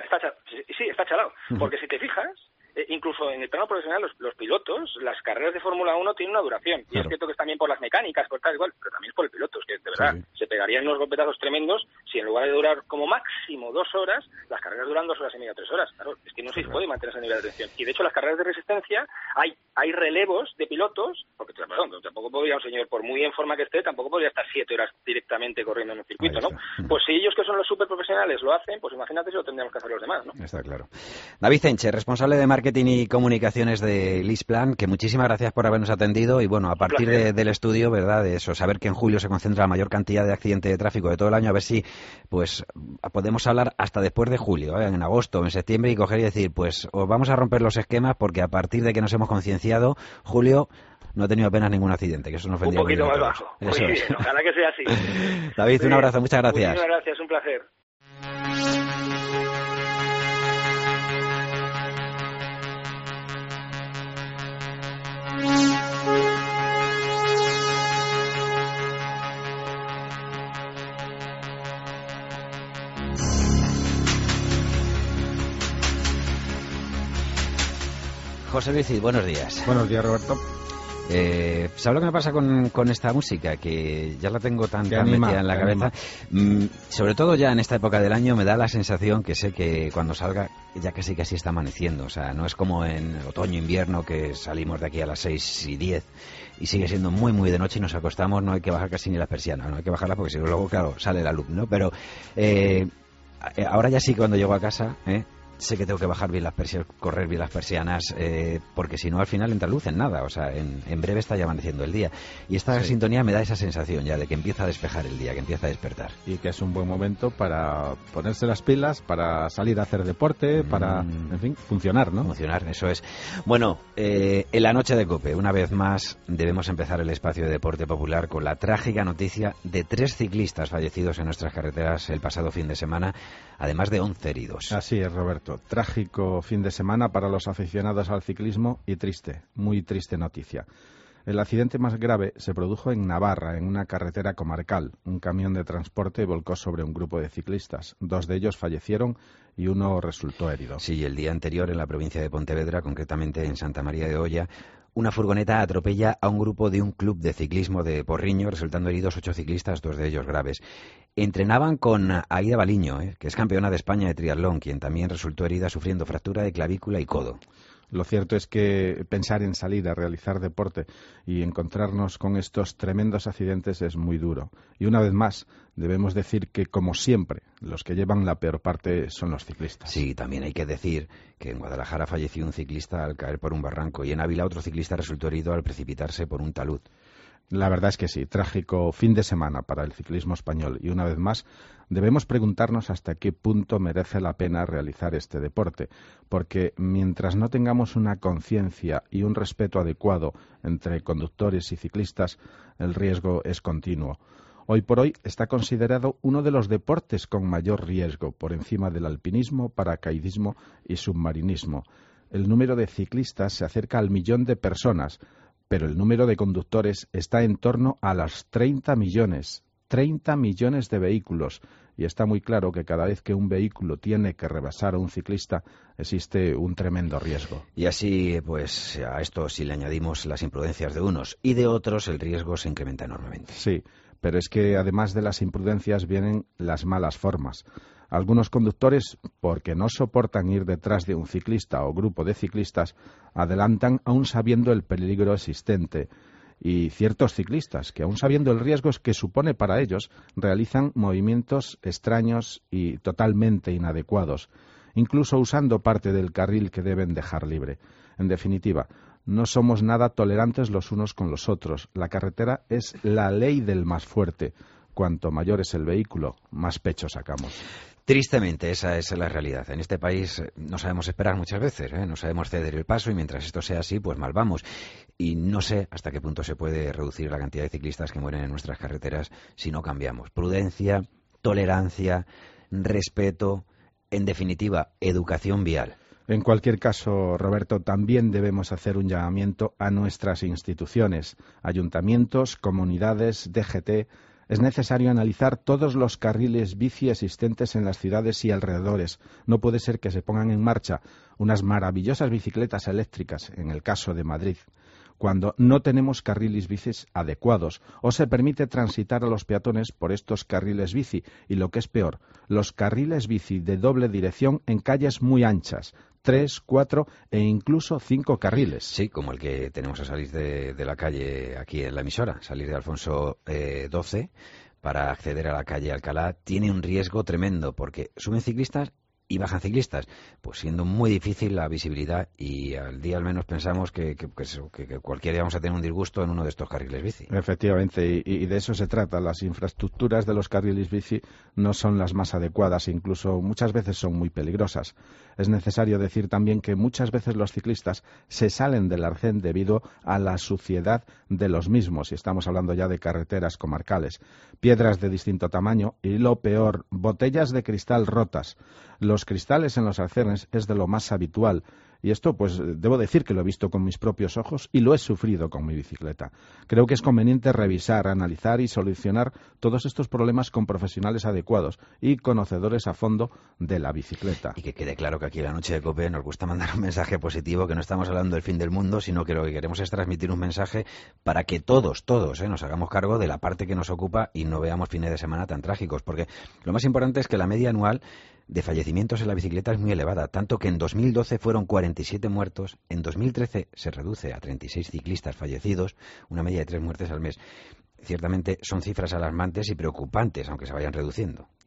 chalado. Porque si te fijas, incluso en el plano profesional, los pilotos, las carreras de Fórmula 1 tienen una duración. Claro. Y es cierto que es también por las mecánicas, por tal igual, pero también es por el piloto. Es que de verdad se pegarían unos golpetazos tremendos si en lugar de durar como máximo 2 horas, las carreras duran 2 horas y media, 3 horas. Claro, es que no se puede mantener ese nivel de atención. Y de hecho, las carreras de resistencia hay relevos de pilotos, porque tampoco podría un señor, por muy en forma que esté, tampoco podría estar 7 horas directamente corriendo en un circuito, ¿no? Pues si ellos, que son los súper profesionales, lo hacen, pues imagínate si lo tendríamos que hacer los demás, ¿no? Está claro. David Enche, responsable de marketing y comunicaciones de LeasePlan, que muchísimas gracias por habernos atendido. Y bueno, a partir del estudio, ¿verdad?, de eso, saber que en julio se concentra la mayor cantidad de accidentes de tráfico de todo el año, a ver si pues podemos hablar hasta después de julio, en agosto, en septiembre, y coger y decir, pues os vamos a romper los esquemas, porque a partir de que nos hemos concienciado, julio no ha tenido apenas ningún accidente, que eso nos vendría un poquito más bajo. Muy bien, ojalá que sea así. David, un abrazo, muchas gracias. Muchas gracias, un placer. José Luis, buenos días. Buenos días, Roberto. ¿Sabes lo que me pasa con esta música? Que ya la tengo tan metida en la cabeza. Sobre todo ya en esta época del año me da la sensación que sé que cuando salga ya casi está amaneciendo. O sea, no es como en otoño, invierno, que salimos de aquí a las 6:10 y sigue siendo muy, muy de noche y nos acostamos, no hay que bajar casi ni las persianas, no hay que bajarlas porque si no luego, claro, sale la luz, ¿no? Pero ahora ya sí, cuando llego a casa, sé que tengo que bajar bien las persianas, correr bien las persianas, porque si no al final entra luz en nada, o sea, en breve está ya amaneciendo el día. Y esta sintonía me da esa sensación ya de que empieza a despejar el día, que empieza a despertar. Y que es un buen momento para ponerse las pilas, para salir a hacer deporte, para, en fin, funcionar, ¿no? Funcionar, eso es. Bueno, en la noche de COPE, una vez más, debemos empezar el espacio de deporte popular con la trágica noticia de 3 ciclistas fallecidos en nuestras carreteras el pasado fin de semana, además de 11 heridos. Así es, Roberto. Trágico fin de semana para los aficionados al ciclismo y triste, muy triste noticia. El accidente más grave se produjo en Navarra, en una carretera comarcal. Un camión de transporte volcó sobre un grupo de ciclistas. 2 de ellos fallecieron y uno resultó herido. Sí, el día anterior en la provincia de Pontevedra, concretamente en Santa María de Olla, una furgoneta atropella a un grupo de un club de ciclismo de Porriño, resultando heridos 8 ciclistas, 2 de ellos graves. Entrenaban con Aida Baliño, que es campeona de España de triatlón, quien también resultó herida sufriendo fractura de clavícula y codo. Lo cierto es que pensar en salir a realizar deporte y encontrarnos con estos tremendos accidentes es muy duro. Y una vez más, debemos decir que, como siempre, los que llevan la peor parte son los ciclistas. Sí, también hay que decir que en Guadalajara falleció un ciclista al caer por un barranco y en Ávila otro ciclista resultó herido al precipitarse por un talud. La verdad es que sí, trágico fin de semana para el ciclismo español y una vez más debemos preguntarnos hasta qué punto merece la pena realizar este deporte, porque mientras no tengamos una conciencia y un respeto adecuado entre conductores y ciclistas, el riesgo es continuo. Hoy por hoy está considerado uno de los deportes con mayor riesgo, por encima del alpinismo, paracaidismo y submarinismo. El número de ciclistas se acerca al 1.000.000 de personas, pero el número de conductores está en torno a los 30 millones. 30 millones de vehículos. Y está muy claro que cada vez que un vehículo tiene que rebasar a un ciclista, existe un tremendo riesgo. Y así, pues, a esto si le añadimos las imprudencias de unos y de otros, el riesgo se incrementa enormemente. Sí, pero es que además de las imprudencias vienen las malas formas. Algunos conductores, porque no soportan ir detrás de un ciclista o grupo de ciclistas, adelantan aún sabiendo el peligro existente. Y ciertos ciclistas, que aún sabiendo el riesgo que supone para ellos, realizan movimientos extraños y totalmente inadecuados, incluso usando parte del carril que deben dejar libre. En definitiva, no somos nada tolerantes los unos con los otros. La carretera es la ley del más fuerte. Cuanto mayor es el vehículo, más pecho sacamos. Tristemente, esa es la realidad. En este país no sabemos esperar muchas veces, no sabemos ceder el paso y mientras esto sea así, pues mal vamos. Y no sé hasta qué punto se puede reducir la cantidad de ciclistas que mueren en nuestras carreteras si no cambiamos. Prudencia, tolerancia, respeto, en definitiva, educación vial. En cualquier caso, Roberto, también debemos hacer un llamamiento a nuestras instituciones, ayuntamientos, comunidades, DGT. Es necesario analizar todos los carriles bici existentes en las ciudades y alrededores. No puede ser que se pongan en marcha unas maravillosas bicicletas eléctricas, en el caso de Madrid, cuando no tenemos carriles bicis adecuados o se permite transitar a los peatones por estos carriles bici y, lo que es peor, los carriles bici de doble dirección en calles muy anchas, 3, 4 e incluso 5 carriles. Sí, como el que tenemos a salir de la calle aquí en la emisora, salir de Alfonso XII para acceder a la calle Alcalá, tiene un riesgo tremendo porque suben ciclistas y bajan ciclistas, pues siendo muy difícil la visibilidad y al día al menos pensamos que cualquier día vamos a tener un disgusto en uno de estos carriles bici. Efectivamente, y de eso se trata. Las infraestructuras de los carriles bici no son las más adecuadas, incluso muchas veces son muy peligrosas. Es necesario decir también que muchas veces los ciclistas se salen del arcén debido a la suciedad de los mismos, y estamos hablando ya de carreteras comarcales. Piedras de distinto tamaño y, lo peor, botellas de cristal rotas. Los cristales en los arcenes es de lo más habitual. Y esto, pues, debo decir que lo he visto con mis propios ojos y lo he sufrido con mi bicicleta. Creo que es conveniente revisar, analizar y solucionar todos estos problemas con profesionales adecuados y conocedores a fondo de la bicicleta. Y que quede claro que aquí en la noche de COPE nos gusta mandar un mensaje positivo, que no estamos hablando del fin del mundo, sino que lo que queremos es transmitir un mensaje para que todos nos hagamos cargo de la parte que nos ocupa y no veamos fines de semana tan trágicos. Porque lo más importante es que la media anual de fallecimientos en la bicicleta es muy elevada, tanto que en 2012 fueron 47 muertos, en 2013 se reduce a 36 ciclistas fallecidos, una media de 3 muertes al mes. Ciertamente son cifras alarmantes y preocupantes, aunque se vayan reduciendo.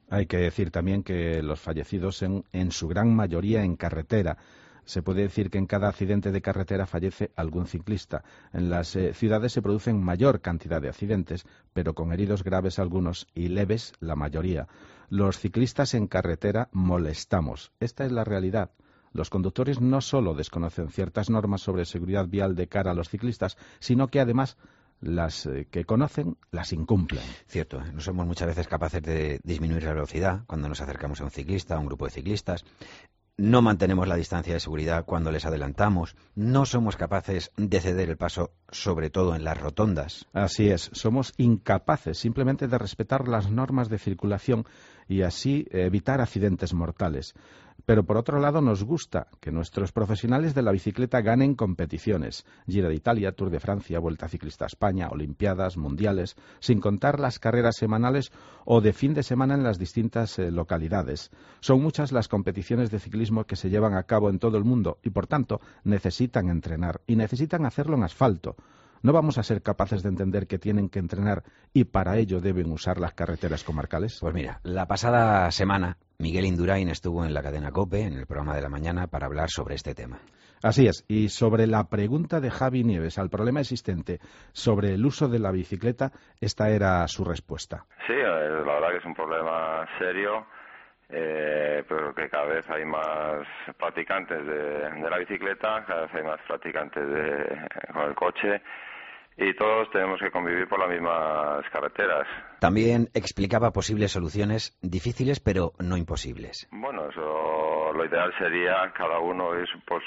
Hay que decir también que los fallecidos en su gran mayoría en carretera. Se puede decir que en cada accidente de carretera fallece algún ciclista. En las ciudades se producen mayor cantidad de accidentes, pero con heridos graves algunos y leves la mayoría. Los ciclistas en carretera molestamos. Esta es la realidad. Los conductores no solo desconocen ciertas normas sobre seguridad vial de cara a los ciclistas, sino que además las que conocen las incumplen. Cierto, no somos muchas veces capaces de disminuir la velocidad cuando nos acercamos a un ciclista, a un grupo de ciclistas. No mantenemos la distancia de seguridad cuando les adelantamos. No somos capaces de ceder el paso, sobre todo en las rotondas. Así es, somos incapaces simplemente de respetar las normas de circulación y así evitar accidentes mortales. Pero por otro lado nos gusta que nuestros profesionales de la bicicleta ganen competiciones. Giro de Italia, Tour de Francia, Vuelta Ciclista a España, Olimpiadas, Mundiales, sin contar las carreras semanales o de fin de semana en las distintas localidades. Son muchas las competiciones de ciclismo que se llevan a cabo en todo el mundo y por tanto necesitan entrenar y necesitan hacerlo en asfalto. ¿No vamos a ser capaces de entender que tienen que entrenar y para ello deben usar las carreteras comarcales? Pues mira, la pasada semana Miguel Indurain estuvo en la cadena COPE, en el programa de la mañana, para hablar sobre este tema. Así es, y sobre la pregunta de Javi Nieves al problema existente sobre el uso de la bicicleta, esta era su respuesta. Sí, la verdad que es un problema serio, pero que cada vez hay más practicantes de la bicicleta, cada vez hay más practicantes con el coche. Y todos tenemos que convivir por las mismas carreteras. También explicaba posibles soluciones difíciles, pero no imposibles. Bueno, eso lo ideal sería cada uno ir por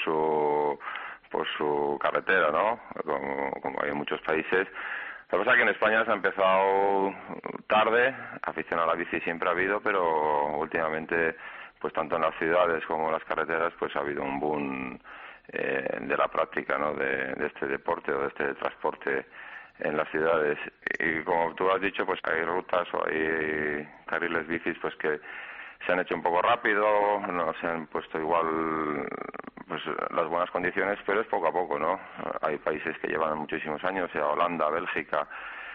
su carretera, ¿no? Como hay en muchos países. Lo que pasa es que en España se ha empezado tarde, afición a la bici siempre ha habido, pero últimamente, pues tanto en las ciudades como en las carreteras, pues ha habido un boom de la práctica, ¿no? de este deporte o de este transporte en las ciudades. Y como tú has dicho, pues hay rutas o hay carriles bicis pues que se han hecho un poco rápido, no se han puesto igual pues las buenas condiciones, pero es poco a poco, ¿no? Hay países que llevan muchísimos años, sea Holanda, Bélgica,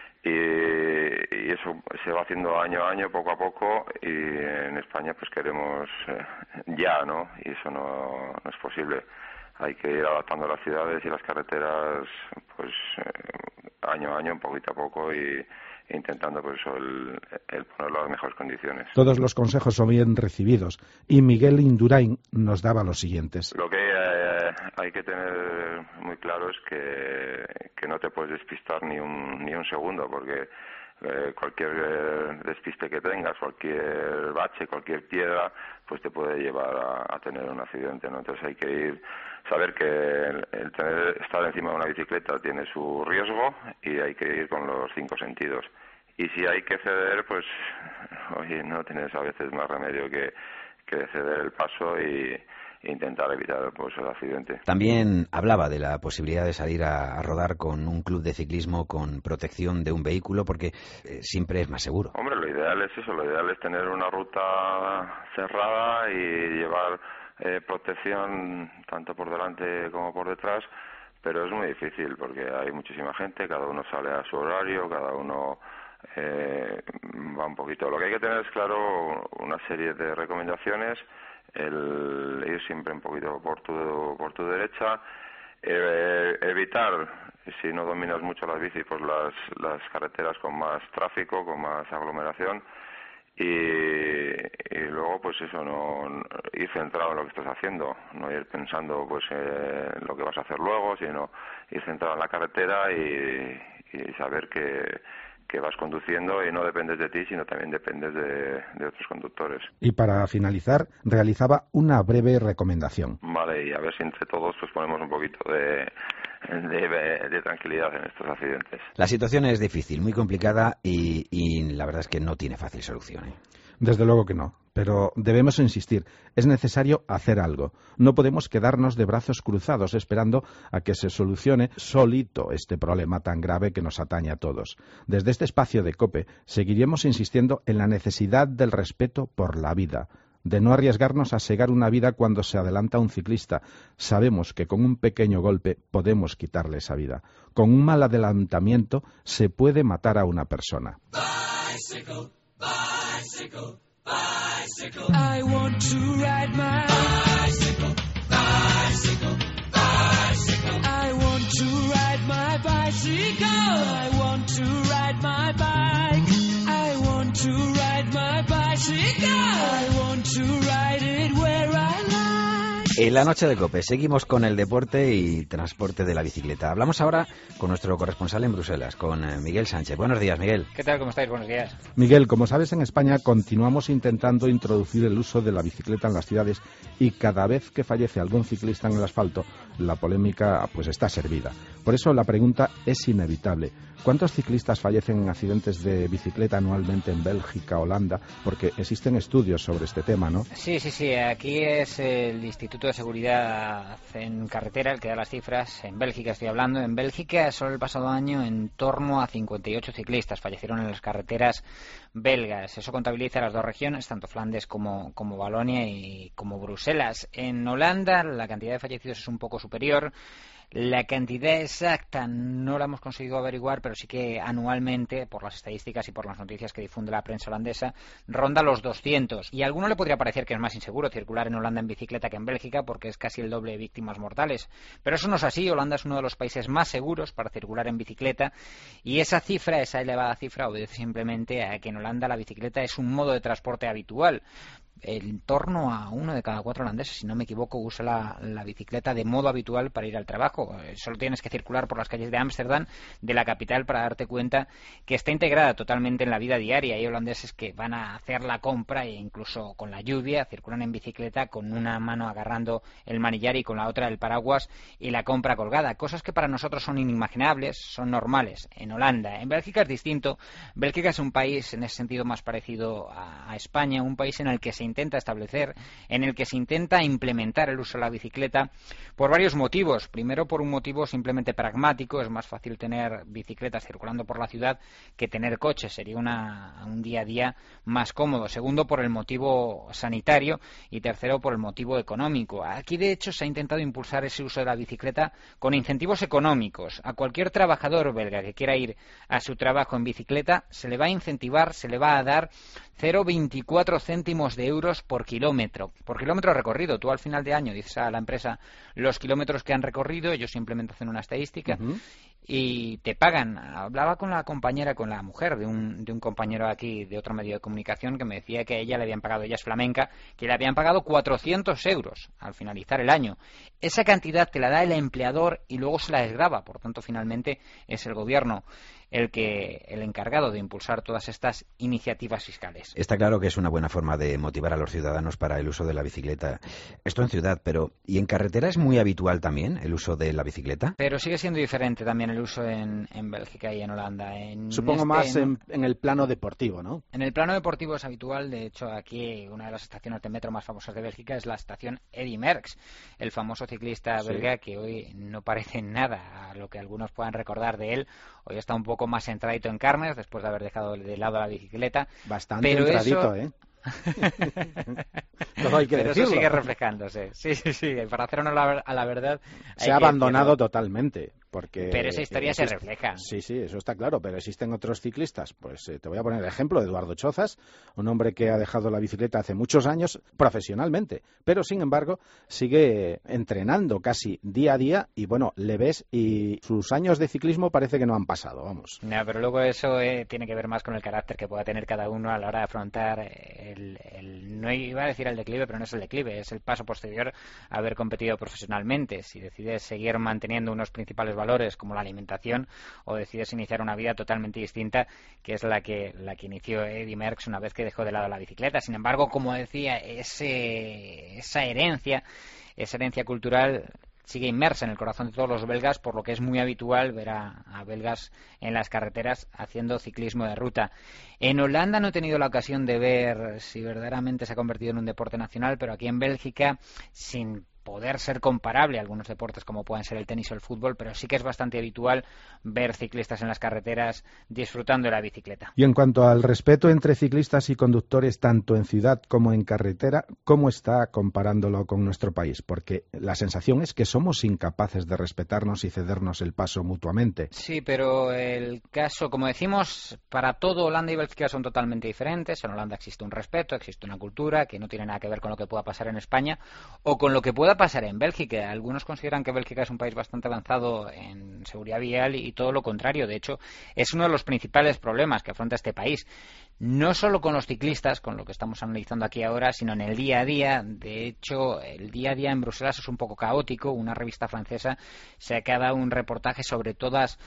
y eso se va haciendo año a año, poco a poco, y en España pues queremos ya, ¿no? Y eso no es posible. Hay que ir adaptando las ciudades y las carreteras pues año a año, poquito a poco, y intentando pues eso, el ponerlo a las mejores condiciones. Todos los consejos son bien recibidos y Miguel Indurain nos daba los siguientes. Lo que hay que tener muy claro es que no te puedes despistar ni un segundo, porque cualquier despiste que tengas, cualquier bache, cualquier piedra, pues te puede llevar a tener un accidente, ¿no? Entonces hay que saber que estar encima de una bicicleta tiene su riesgo y hay que ir con los 5 sentidos. Y si hay que ceder, pues oye, no tienes a veces más remedio que ceder el paso y intentar evitar pues el accidente. También hablaba de la posibilidad de salir a rodar con un club de ciclismo con protección de un vehículo, porque siempre es más seguro. Hombre, lo ideal es eso, lo ideal es tener una ruta cerrada y llevar protección tanto por delante como por detrás, pero es muy difícil porque hay muchísima gente, cada uno sale a su horario, cada uno va un poquito. Lo que hay que tener es claro una serie de recomendaciones, el ir siempre un poquito por tu derecha, evitar, si no dominas mucho las bicis, pues las carreteras con más tráfico, con más aglomeración, y luego pues eso, no ir centrado en lo que estás haciendo, no ir pensando pues en lo que vas a hacer luego, sino ir centrado en la carretera y saber que vas conduciendo y no dependes de ti, sino también dependes de otros conductores. Y para finalizar, realizaba una breve recomendación. Vale, y a ver si entre todos pues ponemos un poquito de tranquilidad en estos accidentes. La situación es difícil, muy complicada y la verdad es que no tiene fácil solución, ¿eh? Desde luego que no, pero debemos insistir, es necesario hacer algo. No podemos quedarnos de brazos cruzados esperando a que se solucione solito este problema tan grave que nos atañe a todos. Desde este espacio de COPE seguiremos insistiendo en la necesidad del respeto por la vida, de no arriesgarnos a segar una vida cuando se adelanta un ciclista. Sabemos que con un pequeño golpe podemos quitarle esa vida. Con un mal adelantamiento se puede matar a una persona. Bicycle, bicycle, bicycle. I want to ride my bicycle, bicycle, bicycle. I want to ride my bicycle. I want to ride my bike. I want to ride my bicycle. I want to ride it where I like. En la noche de COPE seguimos con el deporte y transporte de la bicicleta. Hablamos ahora con nuestro corresponsal en Bruselas, con Miguel Sánchez. Buenos días, Miguel. ¿Qué tal? ¿Cómo estáis? Buenos días. Miguel, como sabes, en España continuamos intentando introducir el uso de la bicicleta en las ciudades y cada vez que fallece algún ciclista en el asfalto, la polémica pues está servida. Por eso la pregunta es inevitable. ¿Cuántos ciclistas fallecen en accidentes de bicicleta anualmente en Bélgica, Holanda? Porque existen estudios sobre este tema, ¿no? Sí. Aquí es el Instituto de Seguridad en Carretera el que da las cifras. En Bélgica estoy hablando. En Bélgica, solo el pasado año, en torno a 58 ciclistas fallecieron en las carreteras belgas. Eso contabiliza las dos regiones, tanto Flandes como Valonia y como Bruselas. En Holanda la cantidad de fallecidos es un poco superior. La cantidad exacta no la hemos conseguido averiguar, pero sí que anualmente, por las estadísticas y por las noticias que difunde la prensa holandesa, ronda los 200. Y a alguno le podría parecer que es más inseguro circular en Holanda en bicicleta que en Bélgica, porque es casi el doble de víctimas mortales. Pero eso no es así. Holanda es uno de los países más seguros para circular en bicicleta, y esa cifra, esa elevada cifra, obedece simplemente a que en Holanda la bicicleta es un modo de transporte habitual. En torno a 1 de cada 4 holandeses, si no me equivoco, usa la bicicleta de modo habitual para ir al trabajo. Solo tienes que circular por las calles de Ámsterdam, de la capital, para darte cuenta que está integrada totalmente en la vida diaria. Hay holandeses que van a hacer la compra e incluso con la lluvia circulan en bicicleta con una mano agarrando el manillar y con la otra el paraguas y la compra colgada. Cosas que para nosotros son inimaginables, son normales en Holanda. En Bélgica es distinto. Bélgica es un país en ese sentido más parecido a España, un país en el que se intenta establecer, en el que se intenta implementar el uso de la bicicleta por varios motivos. Primero, por un motivo simplemente pragmático. Es más fácil tener bicicletas circulando por la ciudad que tener coches. Sería un día a día más cómodo. Segundo, por el motivo sanitario. Y tercero, por el motivo económico. Aquí, de hecho, se ha intentado impulsar ese uso de la bicicleta con incentivos económicos. A cualquier trabajador belga que quiera ir a su trabajo en bicicleta se le va a incentivar, se le va a dar 0,24 céntimos de euros por kilómetro recorrido. Tú al final de año dices a la empresa los kilómetros que han recorrido, ellos simplemente hacen una estadística y te pagan. Hablaba con la mujer de un compañero aquí de otro medio de comunicación que me decía que a ella le habían pagado, ella es flamenca, que le habían pagado 400 euros al finalizar el año. Esa cantidad te la da el empleador y luego se la desgrava, por tanto finalmente es el gobierno el encargado de impulsar todas estas iniciativas fiscales. Está claro que es una buena forma de motivar a los ciudadanos para el uso de la bicicleta. Esto en ciudad, pero ¿y en carretera es muy habitual también el uso de la bicicleta? Pero sigue siendo diferente también el uso en Bélgica y en Holanda. Supongo más en el plano deportivo, ¿no? En el plano deportivo es habitual. De hecho, aquí una de las estaciones de metro más famosas de Bélgica es la estación Eddy Merckx, el famoso ciclista belga que hoy no parece nada a lo que algunos puedan recordar de él. Hoy está un poco más centradito en carnes después de haber dejado de lado la bicicleta. Bastante centradito, ¿eh? Todo hay que pero decirlo. Eso sigue reflejándose. Sí. Para hacer honor a la verdad. Se ha abandonado totalmente. Pero esa historia se refleja. Sí, eso está claro, pero existen otros ciclistas. Pues te voy a poner el ejemplo de Eduardo Chozas, un hombre que ha dejado la bicicleta hace muchos años profesionalmente, pero sin embargo sigue entrenando casi día a día y bueno, le ves y sus años de ciclismo parece que no han pasado, vamos. No, pero luego eso tiene que ver más con el carácter que pueda tener cada uno a la hora de afrontar no iba a decir el declive, pero no es el declive, es el paso posterior a haber competido profesionalmente. Si decides seguir manteniendo unos principales valores como la alimentación o decides iniciar una vida totalmente distinta, que es la que inició Eddy Merckx una vez que dejó de lado la bicicleta. Sin embargo, como decía, esa herencia cultural sigue inmersa en el corazón de todos los belgas, por lo que es muy habitual ver a belgas en las carreteras haciendo ciclismo de ruta. En Holanda no he tenido la ocasión de ver si verdaderamente se ha convertido en un deporte nacional, pero aquí en Bélgica, sin poder ser comparable a algunos deportes como pueden ser el tenis o el fútbol, pero sí que es bastante habitual ver ciclistas en las carreteras disfrutando de la bicicleta. Y en cuanto al respeto entre ciclistas y conductores, tanto en ciudad como en carretera, ¿cómo está comparándolo con nuestro país? Porque la sensación es que somos incapaces de respetarnos y cedernos el paso mutuamente. Sí, pero el caso, como decimos, para todo Holanda y Bélgica son totalmente diferentes. En Holanda existe un respeto, existe una cultura que no tiene nada que ver con lo que pueda pasar en España o con lo que pueda pasar en Bélgica. Algunos consideran que Bélgica es un país bastante avanzado en seguridad vial y todo lo contrario. De hecho, es uno de los principales problemas que afronta este país. No solo con los ciclistas, con lo que estamos analizando aquí ahora, sino en el día a día. De hecho, el día a día en Bruselas es un poco caótico. Una revista francesa se ha dado un reportaje sobre todas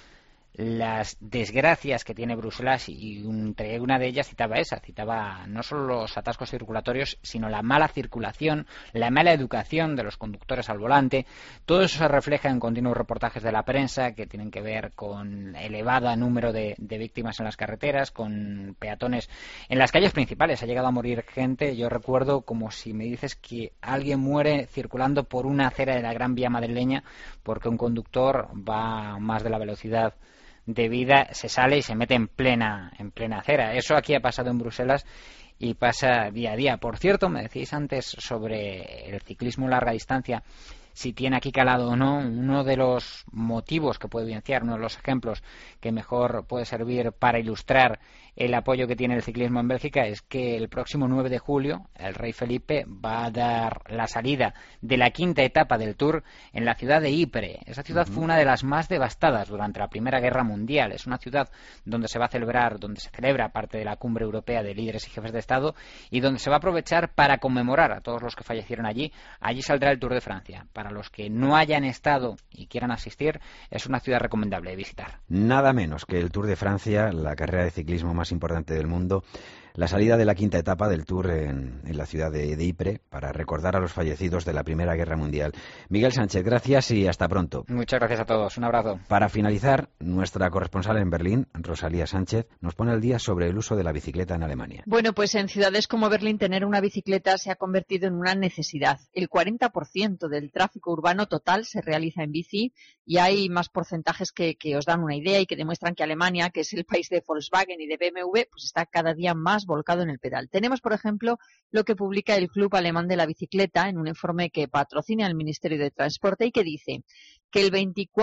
las desgracias que tiene Bruselas y entre una de ellas citaba no solo los atascos circulatorios, sino la mala circulación, la mala educación de los conductores al volante. Todo eso se refleja en continuos reportajes de la prensa que tienen que ver con elevado número de víctimas en las carreteras, con peatones en las calles principales. Ha llegado a morir gente. Yo recuerdo como si me dices que alguien muere circulando por una acera de la Gran Vía madrileña porque un conductor va más de la velocidad debida, se sale y se mete en plena acera. Eso aquí ha pasado en Bruselas y pasa día a día. Por cierto, me decíais antes sobre el ciclismo larga distancia, si tiene aquí calado o no. Uno de los motivos que puede evidenciar, uno de los ejemplos que mejor puede servir para ilustrar el apoyo que tiene el ciclismo en Bélgica es que el próximo 9 de julio el rey Felipe va a dar la salida de la 5ª etapa del Tour en la ciudad de Ypres. Esa ciudad fue una de las más devastadas durante la Primera Guerra Mundial. Es una ciudad donde se celebra parte de la cumbre europea de líderes y jefes de Estado y donde se va a aprovechar para conmemorar a todos los que fallecieron allí. Allí saldrá el Tour de Francia. Para los que no hayan estado y quieran asistir, es una ciudad recomendable de visitar. Nada menos que el Tour de Francia, la carrera de ciclismo más importante del mundo, la salida de la 5ª etapa del Tour en la ciudad de Ypres para recordar a los fallecidos de la Primera Guerra Mundial. Miguel Sánchez, gracias y hasta pronto. Muchas gracias a todos. Un abrazo. Para finalizar, nuestra corresponsal en Berlín, Rosalía Sánchez, nos pone al día sobre el uso de la bicicleta en Alemania. Bueno, pues en ciudades como Berlín tener una bicicleta se ha convertido en una necesidad. El 40% del tráfico urbano total se realiza en bici y hay más porcentajes que os dan una idea y que demuestran que Alemania, que es el país de Volkswagen y de BMW, pues está cada día más volcado en el pedal. Tenemos, por ejemplo, lo que publica el Club Alemán de la Bicicleta en un informe que patrocina el Ministerio de Transporte y que dice que el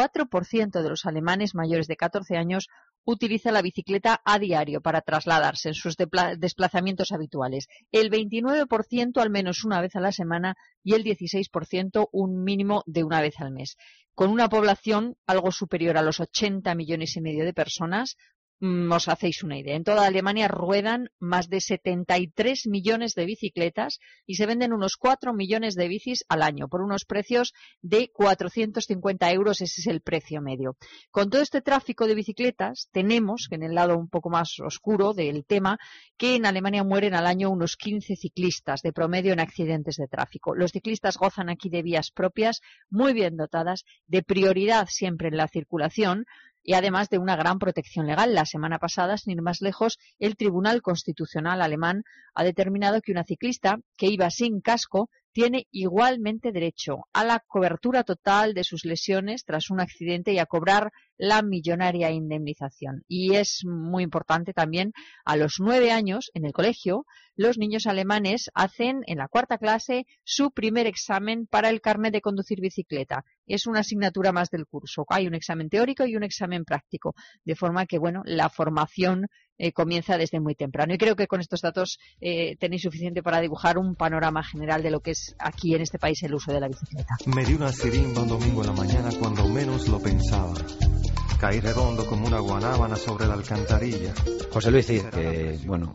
24% de los alemanes mayores de 14 años utiliza la bicicleta a diario para trasladarse en sus desplazamientos habituales. El 29% al menos una vez a la semana y el 16% un mínimo de una vez al mes. Con una población algo superior a los 80 millones y medio de personas, os hacéis una idea. En toda Alemania ruedan más de 73 millones de bicicletas y se venden unos 4 millones de bicis al año por unos precios de 450 euros. Ese es el precio medio. Con todo este tráfico de bicicletas, tenemos, que en el lado un poco más oscuro del tema, que en Alemania mueren al año unos 15 ciclistas de promedio en accidentes de tráfico. Los ciclistas gozan aquí de vías propias muy bien dotadas, de prioridad siempre en la circulación, y además de una gran protección legal. La semana pasada, sin ir más lejos, el Tribunal Constitucional alemán ha determinado que una ciclista que iba sin casco tiene igualmente derecho a la cobertura total de sus lesiones tras un accidente y a cobrar la millonaria indemnización. Y es muy importante también, a los 9 años, en el colegio, los niños alemanes hacen en la 4ª clase su primer examen para el carnet de conducir bicicleta. Es una asignatura más del curso. Hay un examen teórico y un examen práctico, de forma que, bueno, la formación comienza desde muy temprano. Y creo que con estos datos tenéis suficiente para dibujar un panorama general de lo que es aquí en este país el uso de la bicicleta. Me dio una sirimba un domingo en la mañana cuando menos lo pensaba. Caí redondo como una guanábana sobre la alcantarilla. José Luis, que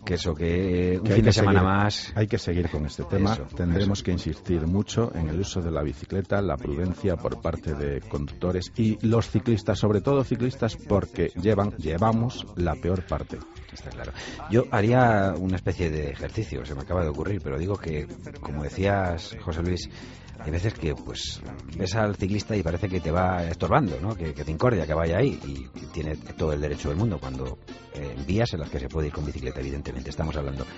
un fin de semana más. Hay que seguir con este tema. Tendremos que insistir mucho en el uso de la bicicleta, la prudencia por parte de conductores y los ciclistas, sobre todo ciclistas, porque llevamos la peor parte. Está claro. Yo haría una especie de ejercicio, se me acaba de ocurrir, pero digo que, como decías, José Luis, hay veces que pues ves al ciclista y parece que te va estorbando, ¿no? Que te incordia que vaya ahí, y tiene todo el derecho del mundo cuando en vías en las que se puede ir con bicicleta, evidentemente estamos hablando.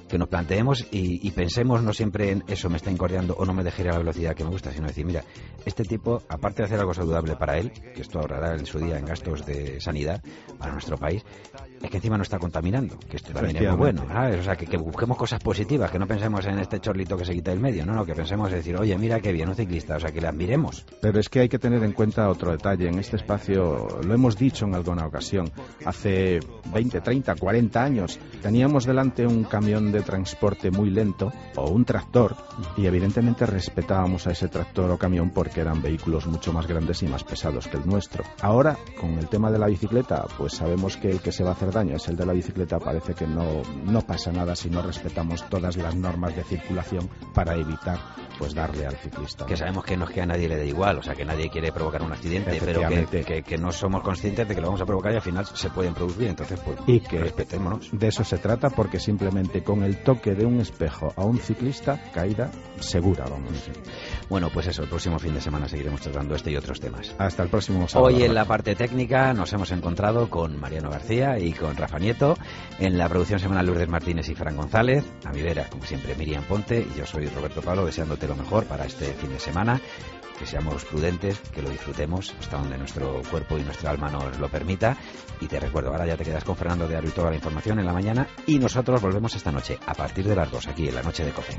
que nos planteemos y pensemos no siempre en eso me está incordiando o no me deje ir a la velocidad que me gusta, sino decir, mira, este tipo, aparte de hacer algo saludable para él, que esto ahorrará en su día en gastos de sanidad para nuestro país, es que encima no está contaminando, que esto también es muy bueno, ¿sabes? O sea, que busquemos cosas positivas, que no pensemos en este chorlito que se quita del medio, no, que pensemos en decir, oye, mira qué bien, un ciclista, o sea, que le admiremos. Pero es que hay que tener en cuenta otro detalle. En este espacio, lo hemos dicho en alguna ocasión, hace 20, 30, 40 años, teníamos delante un camión de transporte muy lento o un tractor y evidentemente respetábamos a ese tractor o camión porque eran vehículos mucho más grandes y más pesados que el nuestro. Ahora, con el tema de la bicicleta, pues sabemos que el que se va a hacer daño es el de la bicicleta. Parece que no pasa nada si no respetamos todas las normas de circulación para evitar pues darle al ciclista. Que sabemos que no es que a nadie le dé igual, o sea, que nadie quiere provocar un accidente, pero que no somos conscientes de que lo vamos a provocar y al final se pueden producir, entonces pues y que respetémonos. De eso se trata, porque simplemente con el toque de un espejo a un ciclista, caída segura, vamos. Bueno, pues eso, el próximo fin de semana seguiremos tratando este y otros temas. Hasta el próximo sábado. Hoy en la parte técnica nos hemos encontrado con Mariano García y con Rafa Nieto, en la producción semanal Lourdes Martínez y Fran González, a mi vera, como siempre, Miriam Ponte, y yo soy Roberto Pablo, deseándote lo mejor para este fin de semana, que seamos prudentes, que lo disfrutemos hasta donde nuestro cuerpo y nuestra alma nos lo permita. Y te recuerdo, ahora ya te quedas con Fernando de Aro y toda la información en la mañana, y nosotros volvemos esta noche, a partir de las 2, aquí en la Noche de COPE.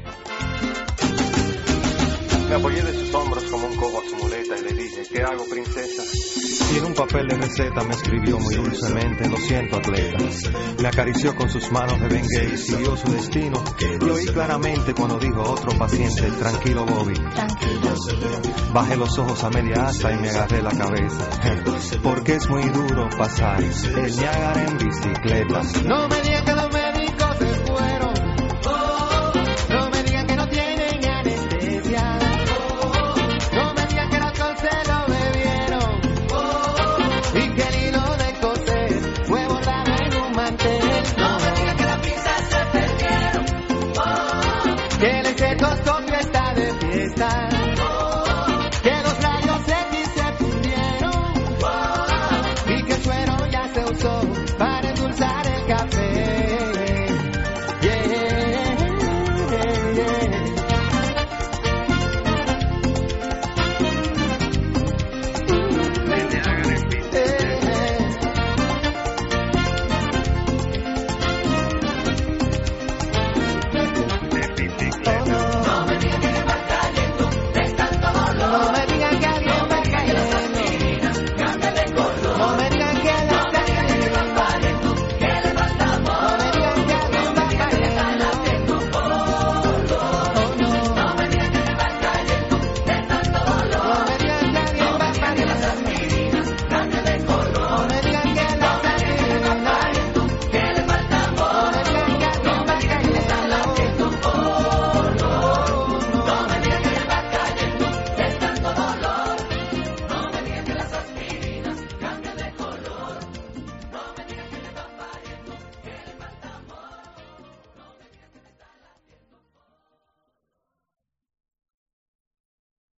Me apoyé de sus hombros como un cobo a su muleta y le dije, ¿qué hago, princesa? Y en un papel de receta me escribió muy dulcemente, lo siento, atleta. Me acarició con sus manos de Bengay y siguió su destino. Lo oí claramente cuando dijo otro paciente, tranquilo, Bobby. Bajé los ojos a media asta y me agarré la cabeza. Porque es muy duro pasar el Niágara en bicicleta. No me